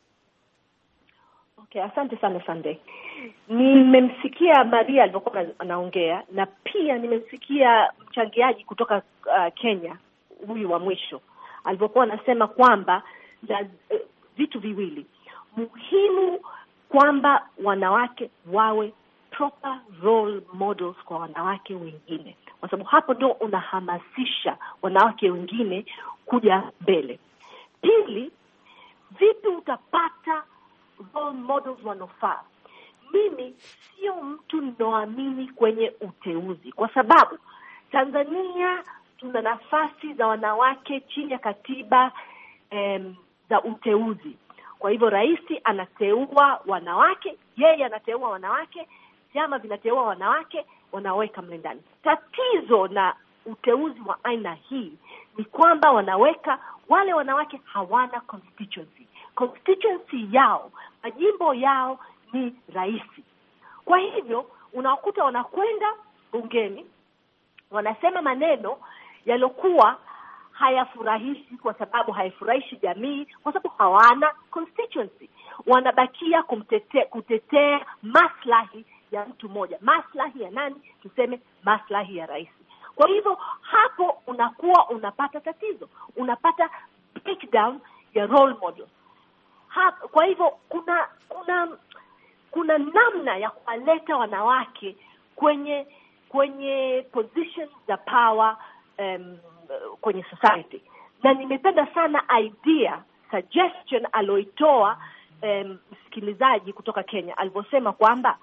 Okay, asante sana Sunday. Nimemsikia Maria alipokuwa anaongea, na pia nimemsikia mchangiaji kutoka uh, Kenya, huyu wa mwisho, alipokuwa anasema kwamba na uh, vitu viwili muhimu, kwamba wanawake wawe proper role models kwa wanawake wengine, kwa sababu hapo ndio unahamasisha wanawake wengine kuja mbele. Pili, vipi utapata role models wanofaa? Mimi sio mtu ninaoamini kwenye uteuzi, kwa sababu Tanzania tuna nafasi za wanawake chini ya katiba em, za uteuzi. Kwa hivyo rais anateua wanawake, yeye anateua wanawake, vyama vinateua wanawake, wanaweka mle ndani. Tatizo na uteuzi wa aina hii ni kwamba wanaweka wale wanawake hawana constituency. Constituency yao, majimbo yao ni rais. Kwa hivyo unakuta wanakwenda bungeni, wanasema maneno yalokuwa hayafurahishi, kwa sababu haifurahishi jamii, kwa sababu hawana constituency. Wanabakia kumtetea, kutetea maslahi ya mtu mmoja. Maslahi ya nani? Tuseme maslahi ya rais. Kwa hivyo hapo unakuwa unapata tatizo, unapata breakdown ya role model. Hapo, kwa hivyo kuna kuna kuna namna ya kuwaleta wanawake kwenye kwenye positions za power um, kwenye society. Na nimependa sana idea, suggestion aloitoa um, msikilizaji kutoka Kenya alivyosema kwamba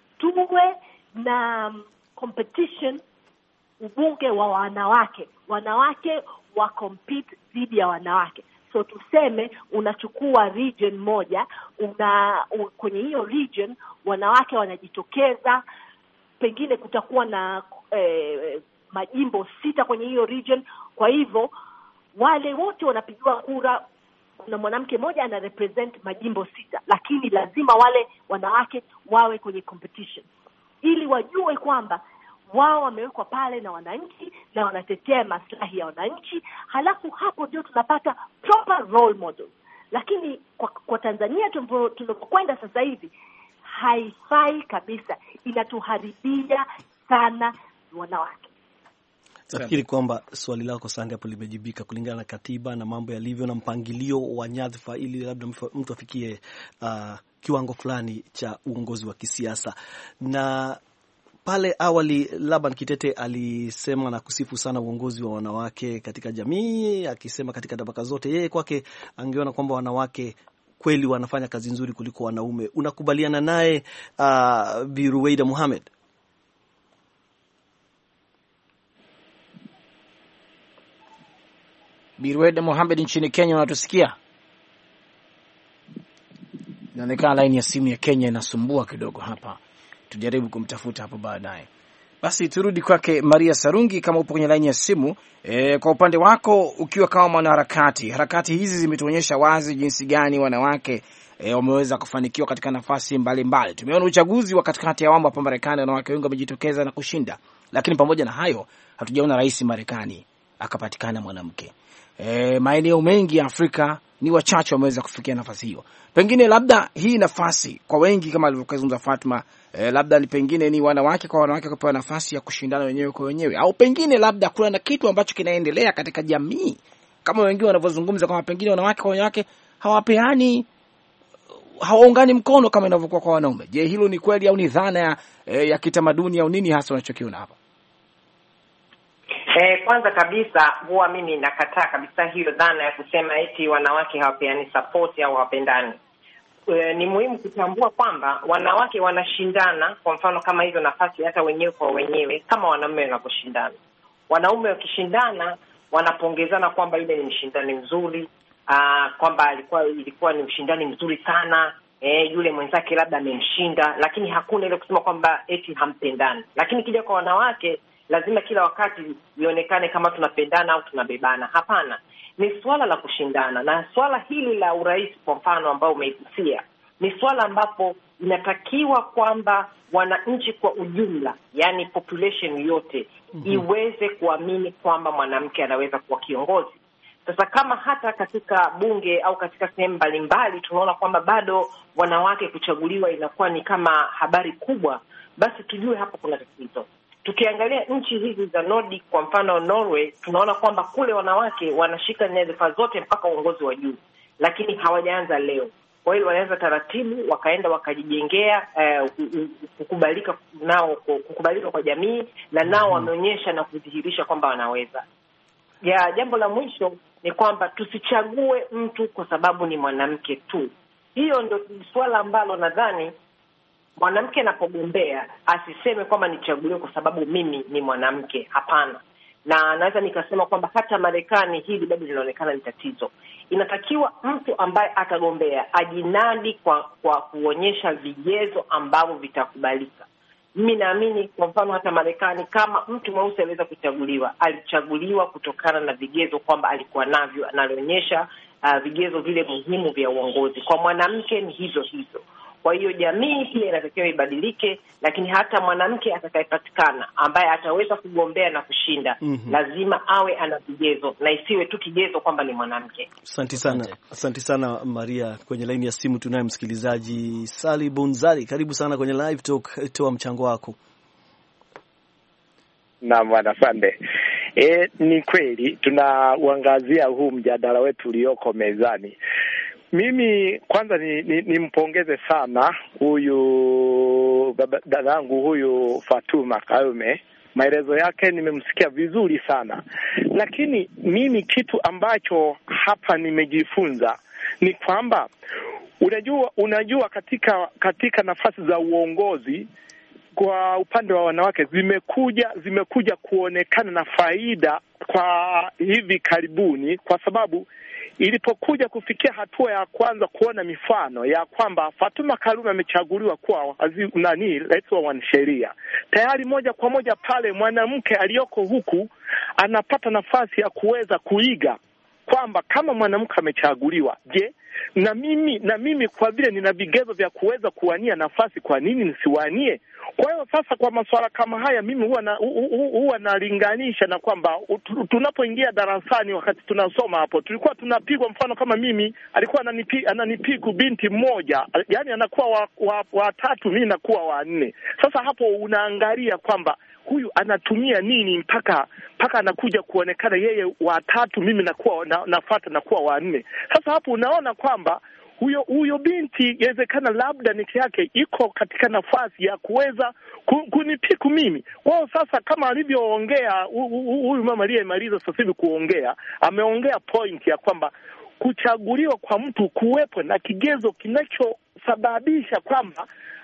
tuwe na competition, ubunge wa wanawake, wanawake wa compete dhidi ya wanawake. So tuseme unachukua region moja, una u, kwenye hiyo region wanawake wanajitokeza, pengine kutakuwa na eh, majimbo sita kwenye hiyo region. Kwa hivyo wale wote wanapigiwa kura, kuna mwanamke mmoja ana represent majimbo sita, lakini lazima wale wanawake wawe kwenye competition ili wajue kwamba wao wamewekwa pale na wananchi na wanatetea maslahi ya wananchi. Halafu hapo ndio tunapata proper role model. Lakini kwa, kwa Tanzania tunapokwenda sasa hivi haifai kabisa, inatuharibia sana wanawake. Nafikiri kwamba swali lako Sande hapo limejibika kulingana na katiba na mambo yalivyo na mpangilio wa nyadhifa, ili labda mtu afikie uh, kiwango fulani cha uongozi wa kisiasa. Na pale awali Laban Kitete alisema na kusifu sana uongozi wa wanawake katika jamii, akisema katika tabaka zote yeye kwake angeona kwamba wanawake kweli wanafanya kazi nzuri kuliko wanaume. Unakubaliana naye uh, Bi Ruweida Mohamed? Bi Ruweida Mohamed nchini Kenya, unatusikia? Inaonekana line ya simu ya Kenya inasumbua kidogo hapa. tujaribu kumtafuta hapo baadaye. Basi turudi kwake Maria Sarungi, kama upo kwenye laini ya simu. E, kwa upande wako ukiwa kama mwanaharakati, harakati hizi zimetuonyesha wazi jinsi gani wanawake e, wameweza kufanikiwa katika nafasi mbalimbali. Tumeona uchaguzi wa katikati ya awamu hapa Marekani, wanawake wengi wamejitokeza na kushinda, lakini pamoja na hayo hatujaona rais Marekani akapatikana mwanamke. E, maeneo mengi ya Afrika ni wachache wameweza kufikia nafasi hiyo. Pengine labda hii nafasi kwa wengi kama alivyozungumza Fatma, e, labda ni pengine ni wanawake kwa wanawake kupewa nafasi ya kushindana wenyewe kwa wenyewe, au pengine labda kuna na kitu ambacho kinaendelea katika jamii kama wengine wanavyozungumza kama pengine wanawake kwa wanawake hawapeani, hawaungani mkono kama inavyokuwa kwa wanaume. Je, hilo ni kweli au ni dhana ya, e, ya kitamaduni au nini hasa unachokiona hapa? Eh, kwanza kabisa huwa mimi nakataa kabisa hiyo dhana ya kusema eti wanawake hawapeani support au hawapendani. E, ni muhimu kutambua kwamba wanawake wanashindana, kwa mfano kama hizo nafasi hata wenyewe kwa wenyewe kama wanaume wanaposhindana. Wanaume wakishindana wanapongezana kwamba yule ni mshindani mzuri, aa, kwamba alikuwa ilikuwa ni mshindani mzuri sana, eh, yule mwenzake labda amemshinda, lakini hakuna ile kusema kwamba eti hampendani. Lakini kija kwa wanawake lazima kila wakati ionekane kama tunapendana au tunabebana. Hapana, ni swala la kushindana. Na swala hili la urais kwa mfano ambao umeigusia ni swala ambapo inatakiwa kwamba wananchi kwa ujumla, yani population yote, mm-hmm. iweze kuamini kwamba mwanamke anaweza kuwa kiongozi. Sasa kama hata katika bunge au katika sehemu mbalimbali tunaona kwamba bado wanawake kuchaguliwa inakuwa ni kama habari kubwa, basi tujue hapo kuna tatizo. Tukiangalia nchi hizi za Nordic kwa mfano Norway, tunaona kwamba kule wanawake wanashika nyadhifa zote mpaka uongozi wa juu, lakini hawajaanza leo. Kwa hiyo wanaanza taratibu, wakaenda wakajijengea eh, kukubalika nao, kukubalika kwa jamii, na nao wameonyesha na kudhihirisha kwamba wanaweza. Ya jambo la mwisho ni kwamba tusichague mtu kwa sababu ni mwanamke tu. Hiyo ndio swala ambalo nadhani mwanamke anapogombea asiseme kwamba nichaguliwe kwa sababu mimi ni mwanamke. Hapana. Na naweza nikasema kwamba hata Marekani hili bado linaonekana ni tatizo. Inatakiwa mtu ambaye atagombea ajinadi kwa kwa kuonyesha vigezo ambavyo vitakubalika. Mimi naamini kwa mfano hata Marekani kama mtu mweusi aliweza kuchaguliwa, alichaguliwa kutokana na vigezo kwamba alikuwa navyo, analionyesha uh, vigezo vile muhimu vya uongozi. Kwa mwanamke ni hizo hizo. Kwa hiyo jamii pia inatakiwa ibadilike, lakini hata mwanamke atakayepatikana ambaye ataweza kugombea na kushinda, mm-hmm. lazima awe ana vigezo na isiwe tu kigezo kwamba ni mwanamke. Asante sana. Asante sana Maria. Kwenye laini ya simu tunaye msikilizaji Sali Bunzali. Karibu sana kwenye Live Talk, toa mchango wako. Na bwana Sande. E, ni kweli tunauangazia huu mjadala wetu ulioko mezani. Mimi kwanza ni, ni, ni mpongeze sana huyu dadangu huyu Fatuma Karume. Maelezo yake nimemsikia vizuri sana. Lakini mimi kitu ambacho hapa nimejifunza ni kwamba unajua unajua katika katika nafasi za uongozi kwa upande wa wanawake zimekuja zimekuja kuonekana na faida kwa hivi karibuni, kwa sababu ilipokuja kufikia hatua ya kwanza kuona mifano ya kwamba Fatuma Karume amechaguliwa kuwa nani rais wa wanasheria, tayari moja kwa moja pale mwanamke aliyoko huku anapata nafasi ya kuweza kuiga kwamba kama mwanamke amechaguliwa, je, na mimi na mimi kwa vile nina vigezo vya kuweza kuwania nafasi, kwa nini nisiwanie? Kwa hiyo sasa kwa masuala kama haya mimi huwa na huwa nalinganisha na kwamba tunapoingia darasani wakati tunasoma hapo tulikuwa tunapigwa, mfano kama mimi alikuwa ananipi, ananipiku binti mmoja, yani anakuwa wa, wa, wa tatu, mimi nakuwa wa nne. Sasa hapo unaangalia kwamba huyu anatumia nini mpaka mpaka anakuja kuonekana yeye wa tatu, mimi nakuwa na, nafuata nakuwa wa nne. Sasa hapo unaona kwamba huyo huyo binti inawezekana labda niki yake iko katika nafasi ya kuweza kunipiku mimi. Kwa hiyo sasa kama alivyoongea huyu mama aliyemaliza sasa hivi kuongea, ameongea point ya kwamba kuchaguliwa kwa mtu kuwepo na kigezo kinachosababisha kwamba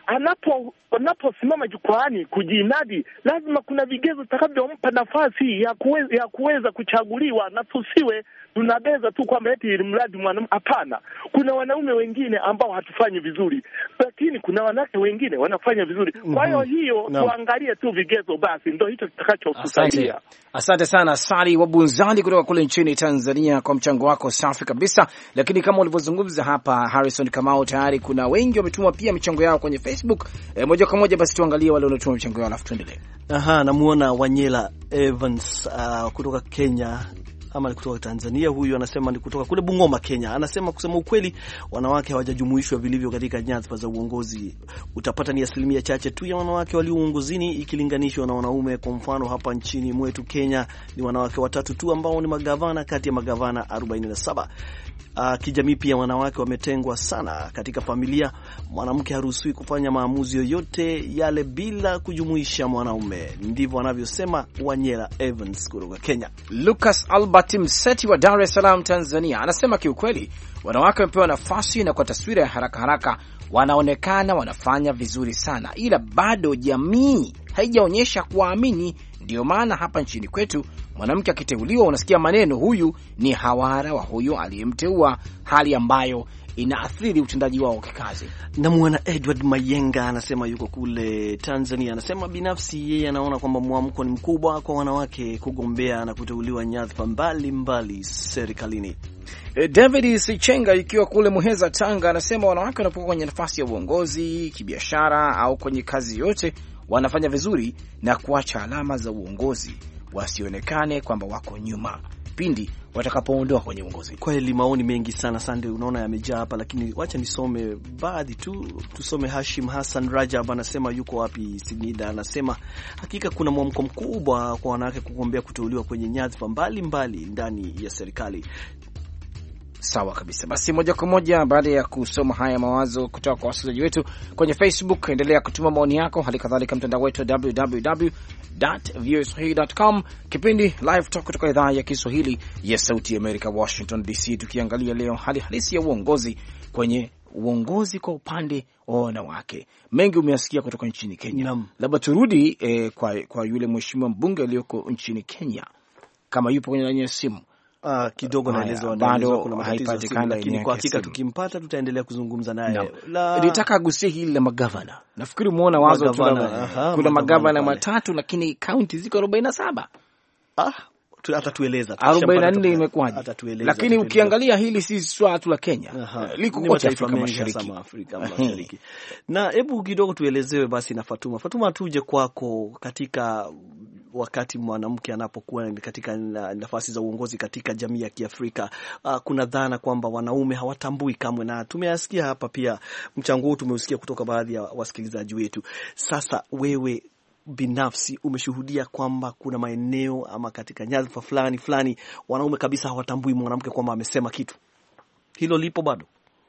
anapo anaposimama jukwaani kujinadi, lazima kuna vigezo vitakavyompa nafasi ya kuweza, ya kuweza kuchaguliwa, na tusiwe tunabeza tu kwamba eti ili mradi mwanaume. Hapana, kuna wanaume wengine ambao hatufanyi vizuri, lakini kuna wanawake wengine wanafanya vizuri. Kwa hiyo hiyo no. tuangalie tu vigezo basi, ndio hicho kitakachotusaidia. Asante. Asante sana Sali Wabunzali kutoka kule nchini Tanzania kwa mchango wako safi kabisa. Lakini kama ulivyozungumza hapa Harrison Kamau, tayari kuna wengi wametuma pia michango yao kwenye Facebook. E, moja kwa moja basi tuangalie wale waliotuma michango yao alafu tuendelee. Aha, namuona Wanyela Evans uh, kutoka Kenya ama kutoka Tanzania. Huyu anasema ni kutoka kule Bungoma, Kenya. Anasema kusema ukweli, wanawake hawajajumuishwa vilivyo katika nyadhifa za uongozi. Utapata ni asilimia chache tu ya wanawake walio uongozini ikilinganishwa na wanaume. Kwa mfano hapa nchini mwetu Kenya ni wanawake watatu tu ambao ni magavana kati ya magavana arobaini na saba. Uh, kijamii pia wanawake wametengwa sana katika familia. Mwanamke haruhusiwi kufanya maamuzi yoyote yale bila kujumuisha mwanaume. Ndivyo anavyosema Wanyela Evans kutoka Kenya. Lucas Albert Mseti wa Dar es Salaam, Tanzania, anasema kiukweli wanawake wamepewa nafasi na kwa taswira ya haraka haraka wanaonekana wanafanya vizuri sana, ila bado jamii haijaonyesha kuamini. Ndio maana hapa nchini kwetu mwanamke akiteuliwa unasikia maneno, huyu ni hawara wa huyo aliyemteua, hali ambayo inaathiri utendaji wao kikazi. Na mwana Edward Mayenga anasema yuko kule Tanzania. Anasema binafsi yeye anaona kwamba mwamko ni mkubwa kwa wanawake kugombea na kuteuliwa nyadhifa mbalimbali serikalini. David Sichenga ikiwa kule Muheza, Tanga, anasema wanawake wanapokuwa kwenye nafasi ya uongozi, kibiashara au kwenye kazi yote wanafanya vizuri na kuacha alama za uongozi, wasionekane kwamba wako nyuma pindi watakapoondoa kwenye uongozi. Kweli maoni mengi sana Sunday, unaona yamejaa hapa, lakini wacha nisome baadhi tu. Tusome Hashim Hassan Rajab anasema yuko wapi Sinida, anasema hakika kuna mwamko mkubwa kwa wanawake kugombea kuteuliwa kwenye nyadhifa mbalimbali ndani ya serikali. Sawa kabisa. Basi moja kwa moja baada ya kusoma haya mawazo kutoka kwa wasikilizaji wetu kwenye Facebook, endelea kutuma maoni yako, hali kadhalika mtandao wetu w w w dot voa swahili dot com. Kipindi Live Talk kutoka idhaa ya Kiswahili ya Sauti ya Amerika, Washington D C, tukiangalia leo hali halisi ya uongozi kwenye uongozi kwa upande wa wanawake. Mengi umeyasikia kutoka nchini Kenya. Labda turudi eh, kwa, kwa yule mheshimiwa mbunge aliyoko nchini Kenya, kama yupo kwenye laini ya simu. Ah, kidogo naelezwa bado kuna matatizo, lakini kwa hakika tukimpata tutaendelea kuzungumza naye. La... nitaka agusie hili la magavana. Nafikiri umeona wazo tu, kuna magavana matatu lakini kaunti ziko arobaini na saba. Ah, atatueleza arobaini na nne imekwaje. Lakini ukiangalia hili si swala tu la Kenya, liko kwa Afrika Mashariki, Afrika Mashariki. Na hebu kidogo tuelezewe basi na Fatuma. Fatuma, tuje kwako. Katika wakati mwanamke anapokuwa katika nafasi za uongozi katika jamii ya Kiafrika, uh, kuna dhana kwamba wanaume hawatambui kamwe, na tumeyasikia hapa pia mchango huu tumeusikia kutoka baadhi ya wasikilizaji wetu. Sasa wewe binafsi umeshuhudia kwamba kuna maeneo ama katika nyadhifa fulani fulani wanaume kabisa hawatambui mwanamke kwamba amesema kitu? Hilo lipo bado?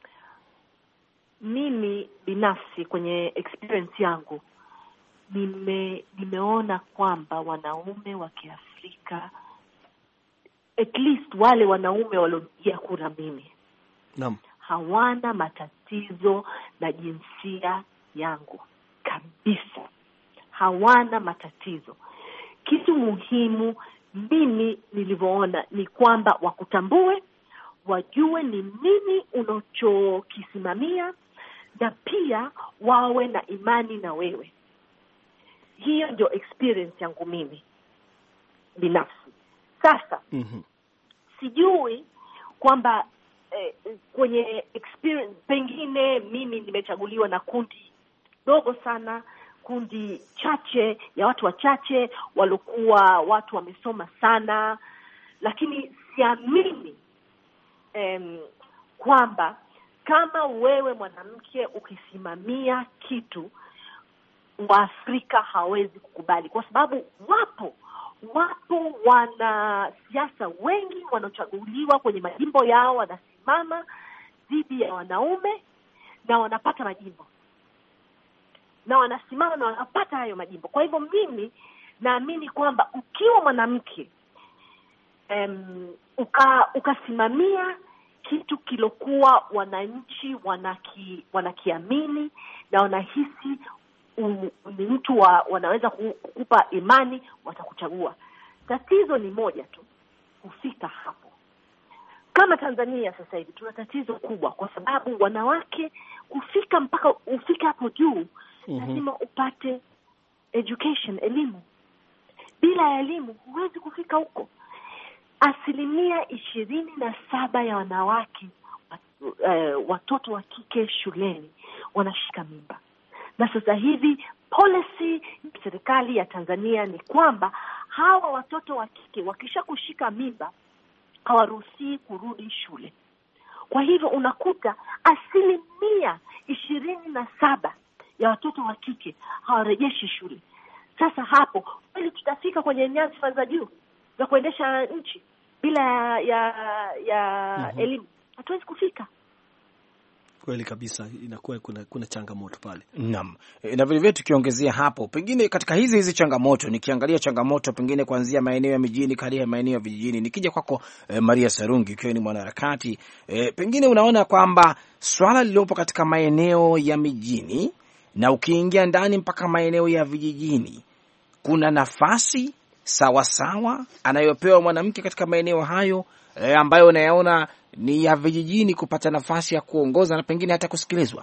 Mimi binafsi kwenye experience yangu nime nimeona kwamba wanaume wa Kiafrika, at least wale wanaume waliopigia kura mimi, naam, hawana matatizo na jinsia yangu kabisa. Hawana matatizo. Kitu muhimu mimi nilivyoona ni kwamba wakutambue, wajue ni nini unachokisimamia, na pia wawe na imani na wewe. Hiyo ndio experience yangu mimi binafsi. Sasa mm-hmm. sijui kwamba eh, kwenye experience pengine mimi nimechaguliwa na kundi dogo sana, kundi chache ya watu wachache waliokuwa watu wamesoma sana, lakini siamini em, kwamba kama wewe mwanamke ukisimamia kitu Waafrika hawezi kukubali, kwa sababu wapo wapo wana siasa wengi wanaochaguliwa kwenye majimbo yao, wanasimama dhidi ya wanaume na wanapata majimbo, na wanasimama na wanapata hayo majimbo. Kwa hivyo mimi naamini kwamba ukiwa mwanamke um, uka ukasimamia kitu kilokuwa wananchi wanaki, wanakiamini na wanahisi um, ni mtu wa, wanaweza kukupa imani, watakuchagua. Tatizo ni moja tu, kufika hapo. Kama Tanzania sasa hivi tuna tatizo kubwa, kwa sababu wanawake kufika mpaka ufike hapo juu, mm-hmm. lazima upate education, elimu. Bila elimu huwezi kufika huko. Asilimia ishirini na saba ya wanawake uh, watoto wa kike shuleni wanashika mimba. Na sasa hivi policy serikali ya Tanzania ni kwamba hawa watoto wa kike wakisha kushika mimba hawaruhusi kurudi shule. Kwa hivyo unakuta asilimia ishirini na saba ya watoto wa kike hawarejeshi shule. Sasa hapo ili tutafika kwenye nyadhifa za juu za kuendesha nchi bila ya ya mm-hmm. elimu, hatuwezi kufika. Kweli kabisa, inakuwa kuna, kuna changamoto pale. Naam. E, na vile vile tukiongezea hapo, pengine katika hizi hizi changamoto, nikiangalia changamoto pengine kuanzia maeneo ya mijini hadi maeneo ya vijijini, nikija kwako e, Maria Sarungi, ukiwa ni mwanaharakati, e, pengine unaona kwamba swala lilopo katika maeneo ya mijini na ukiingia ndani mpaka maeneo ya vijijini, kuna nafasi sawa sawa anayopewa mwanamke katika maeneo hayo e, ambayo unayaona ni ya vijijini kupata nafasi ya kuongoza na pengine hata kusikilizwa?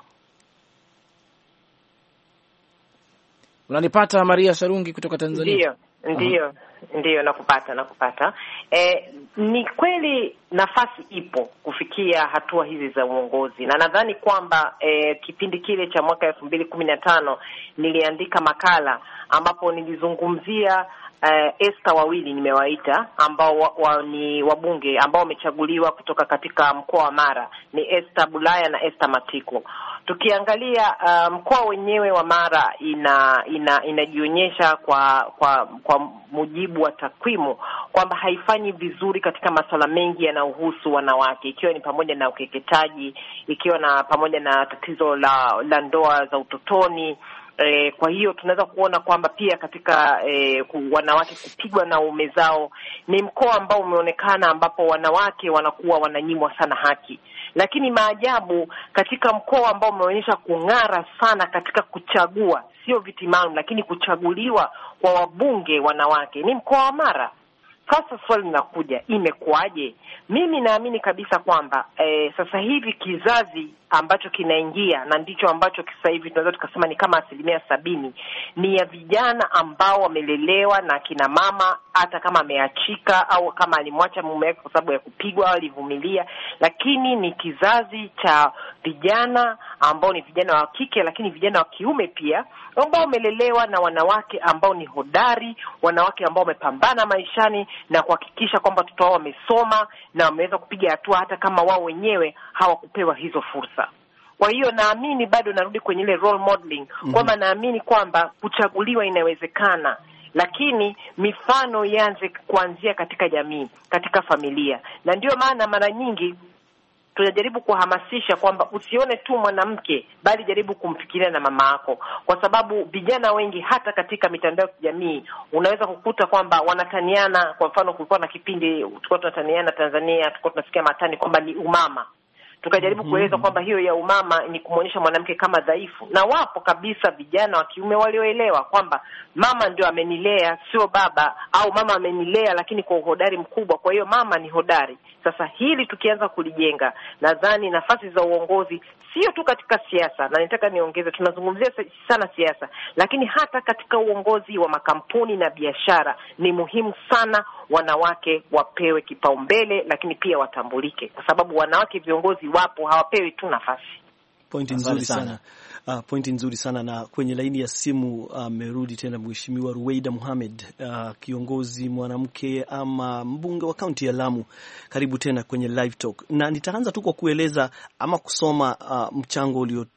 Unanipata Maria Sarungi kutoka Tanzania? Ndio, ndio, ndio nakupata, nakupata. Eh, ni kweli nafasi ipo kufikia hatua hizi za uongozi. Na nadhani kwamba eh, kipindi kile cha mwaka elfu mbili kumi na tano niliandika makala ambapo nilizungumzia Uh, Esther wawili nimewaita ambao wa, wa, ni wabunge ambao wamechaguliwa kutoka katika mkoa wa Mara, ni Esther Bulaya na Esther Matiko. Tukiangalia uh, mkoa wenyewe wa Mara ina ina inajionyesha kwa kwa kwa mujibu wa takwimu kwamba haifanyi vizuri katika masuala mengi yanayohusu wanawake, ikiwa ni pamoja na ukeketaji, ikiwa na pamoja na tatizo la la ndoa za utotoni. E, kwa hiyo tunaweza kuona kwamba pia katika e, wanawake kupigwa na ume zao ni mkoa ambao umeonekana ambapo wanawake wanakuwa wananyimwa sana haki. Lakini maajabu katika mkoa ambao umeonyesha kung'ara sana katika kuchagua, sio viti maalum lakini kuchaguliwa kwa wabunge wanawake, ni mkoa wa Mara. Sasa swali linakuja, imekuaje? Mimi naamini kabisa kwamba e, sasa hivi kizazi ambacho kinaingia na ndicho ambacho sasa hivi tunaweza tukasema ni kama asilimia sabini ni ya vijana ambao wamelelewa na kina mama, hata kama ameachika au kama alimwacha mume wake kwa sababu ya kupigwa au alivumilia, lakini ni kizazi cha vijana ambao ni vijana wa kike lakini vijana wa kiume pia ambao wamelelewa na wanawake ambao ni hodari, wanawake ambao wamepambana maishani na kuhakikisha kwamba watoto wao wamesoma na wameweza kupiga hatua hata kama wao wenyewe hawakupewa hizo fursa. Kwa hiyo naamini bado narudi kwenye ile role modeling, mm-hmm. kwamba naamini kwamba kuchaguliwa inawezekana, lakini mifano ianze kuanzia katika jamii, katika familia. Na ndio maana mara nyingi tunajaribu kuhamasisha kwamba usione tu mwanamke bali jaribu kumfikiria na mama yako, kwa sababu vijana wengi hata katika mitandao ya kijamii unaweza kukuta kwamba wanataniana. Kwa mfano kulikuwa na kipindi tulikuwa tunataniana Tanzania, tulikuwa tunasikia matani kwamba ni umama. Tukajaribu mm-hmm. kueleza kwamba hiyo ya umama ni kumuonyesha mwanamke kama dhaifu, na wapo kabisa vijana wa kiume walioelewa kwamba mama ndio amenilea sio baba, au mama amenilea lakini kwa uhodari mkubwa, kwa hiyo mama ni hodari. Sasa hili tukianza kulijenga, nadhani nafasi za uongozi sio tu katika siasa, na nitaka niongeze, tunazungumzia sana siasa, lakini hata katika uongozi wa makampuni na biashara ni muhimu sana wanawake wapewe kipaumbele, lakini pia watambulike, kwa sababu wanawake viongozi wapo, hawapewi tu nafasi. Pointi nzuri sana. Uh, pointi nzuri sana. Na kwenye laini ya simu amerudi uh, tena Mheshimiwa Ruweida Mohamed, uh, kiongozi mwanamke ama mbunge wa kaunti ya Lamu. Karibu tena kwenye Live Talk. Na nitaanza tu kwa kueleza ama kusoma uh, mchango uliotoa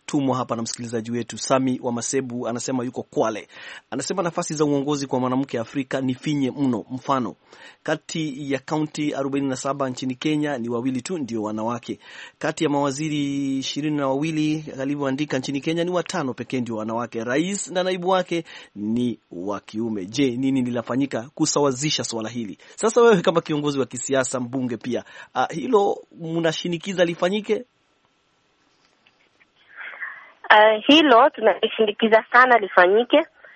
uliotumwa hapa na msikilizaji wetu Sami wa Masebu, anasema yuko Kwale. Anasema nafasi za uongozi kwa mwanamke Afrika ni finye mno. Mfano, kati ya kaunti arobaini na saba nchini Kenya ni wawili tu ndio wanawake. Kati ya mawaziri ishirini na wawili alivyoandika nchini Kenya ni watano pekee ndio wanawake. Rais na naibu wake ni wa kiume. Je, nini linafanyika kusawazisha swala hili? Sasa wewe kama kiongozi wa kisiasa, mbunge pia, uh, hilo mnashinikiza lifanyike? Uh, hilo tunashindikiza sana lifanyike.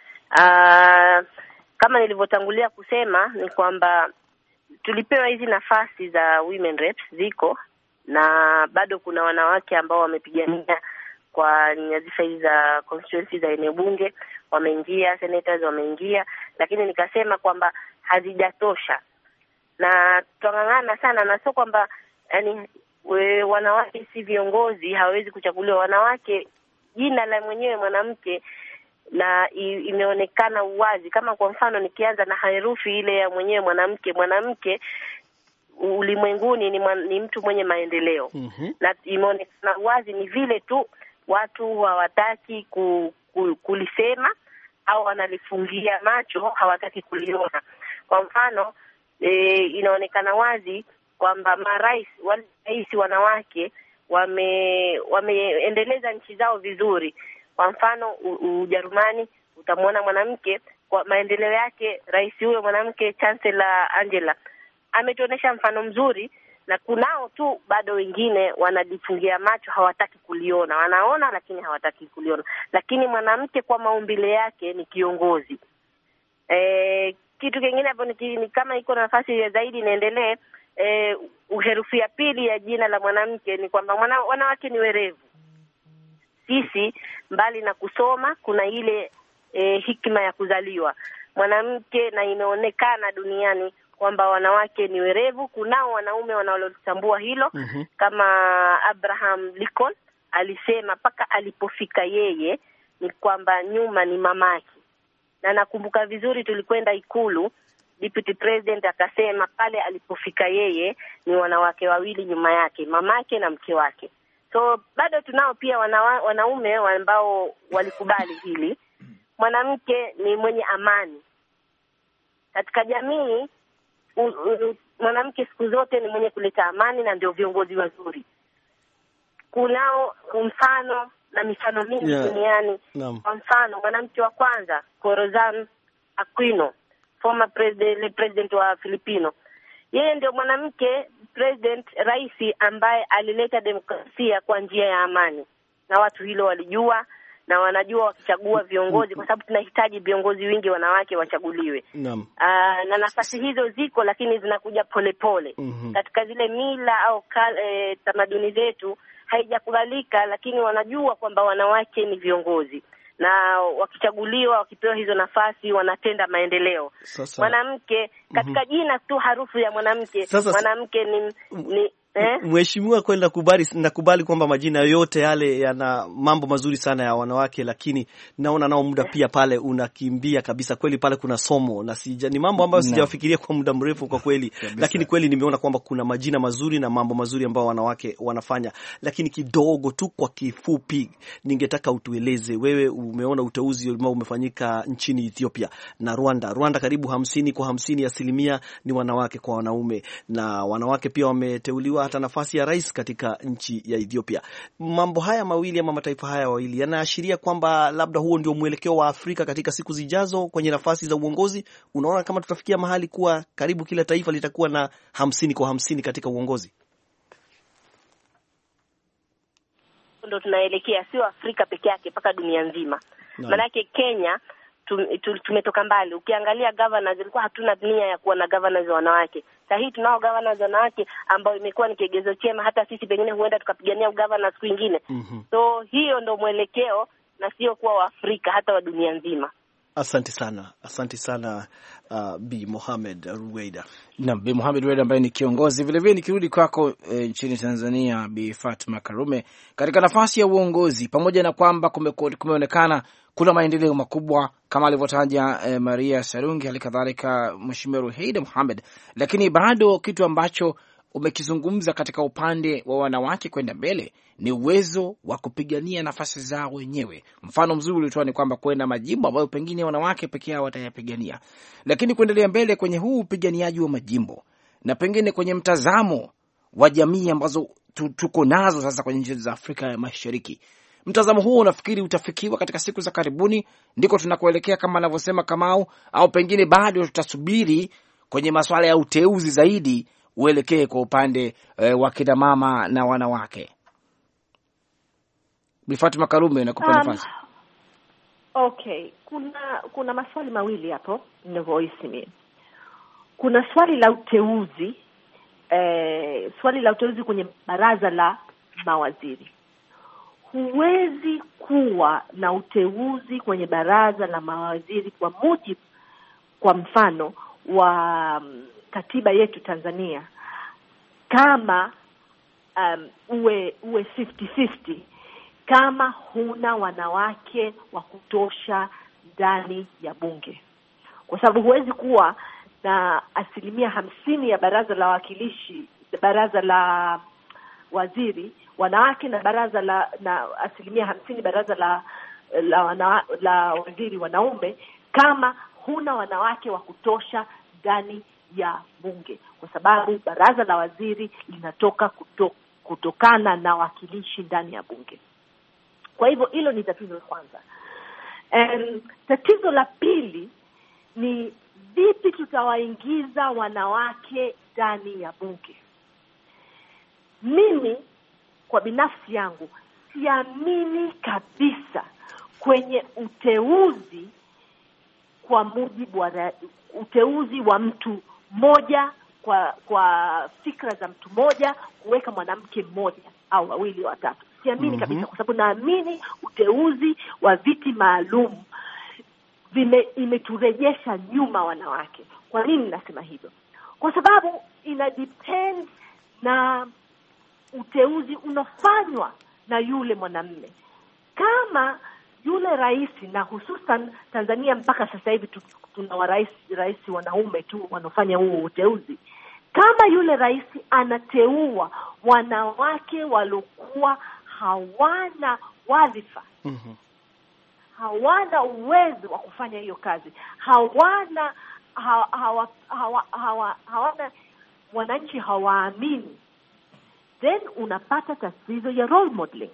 Uh, kama nilivyotangulia kusema ni kwamba tulipewa hizi nafasi za women reps ziko, na bado kuna wanawake ambao wamepigania kwa nyadhifa hizi za constituency za eneo bunge, wameingia, senators wameingia, lakini nikasema kwamba hazijatosha. Na tutangangana sana, na sio kwamba yani we, wanawake si viongozi, hawezi kuchaguliwa. Wanawake, jina la mwenyewe mwanamke na imeonekana uwazi. Kama kwa mfano nikianza na herufi ile ya mwenyewe mwanamke, mwanamke ulimwenguni ni, ni mtu mwenye maendeleo. Mm-hmm. Na imeonekana uwazi, ni vile tu watu hawataki ku, ku, kulisema au wanalifungia macho, hawataki kuliona. Kwa mfano e, inaonekana wazi kwamba marais wale rais wanawake wame wameendeleza nchi zao vizuri. Kwa mfano Ujerumani utamwona mwanamke kwa maendeleo yake, rais huyo mwanamke, Chancellor Angela, ametuonesha mfano mzuri, na kunao tu bado wengine wanajifungia macho, hawataki kuliona. Wanaona lakini hawataki kuliona. Lakini mwanamke kwa maumbile yake ni kiongozi. E, kitu kingine hapo ni, ni kama iko nafasi ya zaidi inaendelee, e, uherufi ya pili ya jina la mwanamke ni kwamba mwana, wanawake ni werevu. Sisi mbali na kusoma kuna ile e, hikima ya kuzaliwa mwanamke, na imeonekana duniani kwamba wanawake ni werevu. Kunao wanaume wanaolitambua hilo. Mm-hmm. Kama Abraham Lincoln alisema paka alipofika yeye ni kwamba nyuma ni mamake. Na nakumbuka vizuri tulikwenda Ikulu, Deputy President akasema pale alipofika yeye ni wanawake wawili nyuma yake, mamake na mke wake. So bado tunao pia wanawa, wanaume ambao walikubali hili. Mwanamke ni mwenye amani katika jamii. Mwanamke siku zote ni mwenye kuleta amani, na ndio viongozi wazuri. Kunao mfano na mifano mingi duniani. Yeah. Kwa mfano mwanamke wa kwanza Corazon Aquino, former president, president wa Filipino. Yeye ndio mwanamke president, rais ambaye alileta demokrasia kwa njia ya amani, na watu hilo walijua na wanajua wakichagua viongozi, kwa sababu tunahitaji viongozi wengi wanawake wachaguliwe. Naam. Aa, na nafasi hizo ziko, lakini zinakuja polepole. Mm-hmm. Katika zile mila au e, tamaduni zetu haijakubalika, lakini wanajua kwamba wanawake ni viongozi, na wakichaguliwa, wakipewa hizo nafasi, wanatenda maendeleo. Mwanamke katika mm-hmm. jina tu, harufu ya mwanamke, mwanamke ni, ni Eh? Mheshimiwa, kweli nakubali, nakubali kwamba majina yote yale yana mambo mazuri sana ya wanawake, lakini naona nao muda pia pale unakimbia kabisa. Kweli pale kuna somo, na sija, ni mambo ambayo sijafikiria kwa muda mrefu kwa kweli. Lakini kweli nimeona kwamba kuna majina mazuri na mambo mazuri ambayo wanawake wanafanya. Lakini kidogo tu kwa kifupi ningetaka utueleze, wewe umeona uteuzi ambao umefanyika nchini Ethiopia na Rwanda. Rwanda karibu hamsini kwa hamsini asilimia ni wanawake kwa wanaume, na wanawake pia wameteuliwa hata nafasi ya rais katika nchi ya Ethiopia. Mambo haya mawili ama mataifa haya mawili yanaashiria kwamba labda huo ndio mwelekeo wa Afrika katika siku zijazo kwenye nafasi za uongozi. Unaona kama tutafikia mahali kuwa karibu kila taifa litakuwa na hamsini kwa hamsini katika uongozi? Ndio tunaelekea, sio Afrika peke yake, mpaka dunia nzima. No. Maanake Kenya tumetoka mbali. Ukiangalia governors, ilikuwa hatuna nia ya kuwa na governors wanawake. Sasa hii tunao governors wanawake ambao imekuwa ni kigezo chema, hata sisi pengine huenda tukapigania governors siku nyingine. Mm-hmm. So hiyo ndio mwelekeo, na sio kuwa wa Afrika, hata wa dunia nzima. Asante sana, asante sana uh, Bi Mohamed Ruweida. Na Bi Mohamed Ruweida ambaye ni kiongozi vile vile. Nikirudi kwako e, nchini Tanzania, Bi Fatma Karume, katika nafasi ya uongozi, pamoja na kwamba kumeonekana kuna maendeleo makubwa kama alivyotaja e, Maria Sarungi, halikadhalika Mheshimiwa Ruweida Mohamed, lakini bado kitu ambacho umekizungumza katika upande wa wanawake kwenda mbele ni uwezo wa kupigania nafasi zao wenyewe. Mfano mzuri ulitoa ni kwamba kwenda majimbo ambayo pengine wanawake pekee yao watayapigania, lakini kuendelea mbele kwenye huu upiganiaji wa majimbo na pengine kwenye mtazamo wa jamii ambazo tuko nazo sasa kwenye nchi za Afrika ya Mashariki, mtazamo huo unafikiri utafikiwa katika siku za karibuni, ndiko tunakoelekea kama anavyosema Kamau, au pengine bado tutasubiri kwenye masuala ya uteuzi zaidi uelekee kwa upande e, wa kina mama na wanawake? Bi Fatuma Karume, nakupa nafasi. Um, okay, kuna kuna maswali mawili hapo ninavyohisi mimi. Kuna swali la uteuzi, eh, swali la uteuzi kwenye baraza la mawaziri. Huwezi kuwa na uteuzi kwenye baraza la mawaziri kwa mujibu, kwa mfano wa um, katiba yetu Tanzania, kama um, uwe uwe fifty fifty, kama huna wanawake wa kutosha ndani ya bunge. Kwa sababu huwezi kuwa na asilimia hamsini ya baraza la wawakilishi, baraza la waziri wanawake, na baraza la na asilimia hamsini baraza la la, wana, la waziri wanaume, kama huna wanawake wa kutosha ndani ya bunge, kwa sababu baraza la waziri linatoka kuto, kutokana na wakilishi ndani ya bunge. Kwa hivyo hilo ni tatizo la kwanza. Um, tatizo la pili ni vipi tutawaingiza wanawake ndani ya bunge. Mimi kwa binafsi yangu siamini kabisa kwenye uteuzi kwa mujibu wa uteuzi wa mtu moja, kwa kwa fikra za mtu moja, kuweka mwanamke mmoja au wawili watatu. Siamini mm-hmm. kabisa, kwa sababu naamini uteuzi wa viti maalum vime imeturejesha nyuma wanawake. Kwa nini nasema hivyo? Kwa sababu ina depend na uteuzi unafanywa na yule mwanamume. Kama yule rais, na hususan Tanzania mpaka sasa hivi tuna wa rais rais wanaume tu wanafanya huo uteuzi. Kama yule rais anateua wanawake walokuwa hawana wadhifa, mm-hmm. hawana uwezo wa kufanya hiyo kazi, hawana hawa, hawa, hawa, hawa, hawana wananchi hawaamini, then unapata tatizo ya role modeling.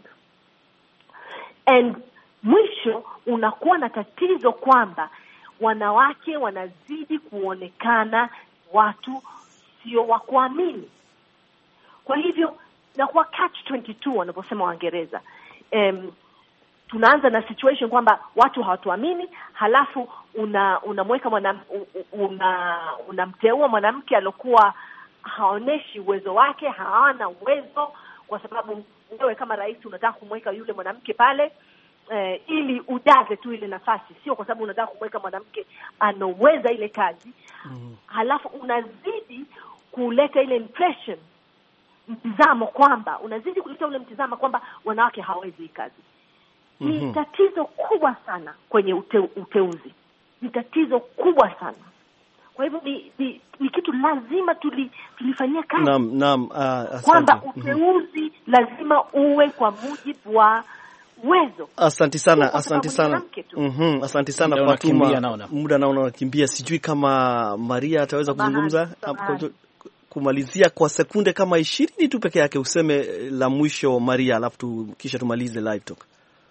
And mwisho unakuwa na tatizo kwamba wanawake wanazidi kuonekana watu sio wa kuamini. Kwa hivyo na kwa catch twenty-two wanaposema Waingereza, um, tunaanza na situation kwamba watu hawatuamini, halafu una unamweka mwana una unamteua mwanamke alokuwa haoneshi uwezo wake, hawana uwezo, kwa sababu wewe kama rais unataka kumweka yule mwanamke pale eh, ili ujaze tu ile nafasi, sio kwa sababu unataka kumweka mwanamke anaweza ile kazi. Mm. Halafu unazidi kuleta ile impression, mtizamo kwamba unazidi kuleta ule mtizamo kwamba wanawake hawawezi kazi. Ni mm-hmm. tatizo kubwa sana kwenye ute, uteuzi. Ni tatizo kubwa sana. Kwa hivyo ni, ni, ni kitu lazima tuli, tulifanyia kazi. Naam, naam, uh, kwamba uteuzi mm-hmm. lazima uwe kwa mujibu wa uwezo. Asante sana, asante sana. Mhm, asante sana Fatuma. Muda naona unakimbia. Sijui kama Maria ataweza kuzungumza kumalizia kwa sekunde kama ishirini tu peke yake, useme la mwisho Maria, alafu kisha tumalize live talk.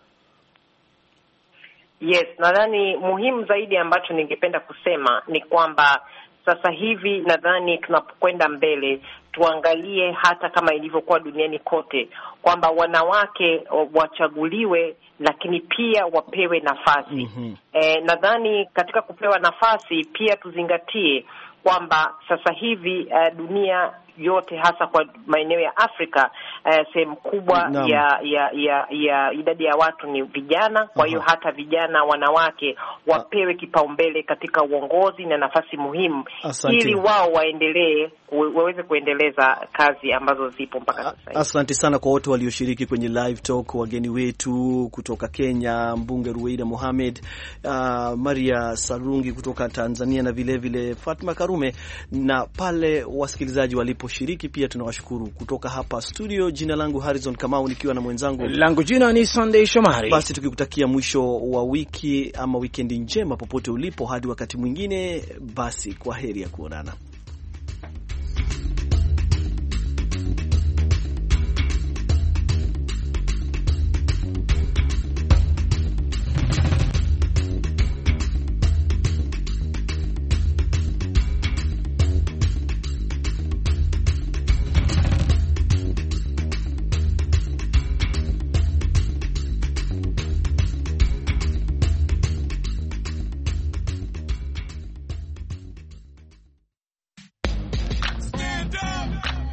Yes, nadhani muhimu zaidi ambacho ningependa kusema ni kwamba sasa hivi nadhani tunapokwenda mbele tuangalie hata kama ilivyokuwa duniani kote kwamba wanawake wachaguliwe lakini pia wapewe nafasi. Mm-hmm. E, nadhani katika kupewa nafasi pia tuzingatie kwamba sasa hivi uh, dunia yote hasa kwa maeneo ya Afrika uh, sehemu kubwa ya, ya ya ya idadi ya watu ni vijana. Kwa hiyo hata vijana wanawake wapewe kipaumbele katika uongozi na nafasi muhimu. Asante. Ili wao waendelee waweze kuendeleza kazi ambazo zipo mpaka sasa hivi. Asante sana kwa wote walioshiriki kwenye live talk, wageni wetu kutoka Kenya, mbunge Ruweida Mohamed, uh, Maria Sarungi kutoka Tanzania na vile vile Fatma Karume, na pale wasikilizaji waliposhiriki pia tunawashukuru. Kutoka hapa studio, jina langu Harrison Kamau nikiwa na mwenzangu langu jina ni Sunday Shomari. Basi tukikutakia mwisho wa wiki ama weekend njema popote ulipo hadi wakati mwingine, basi kwa heri ya kuonana.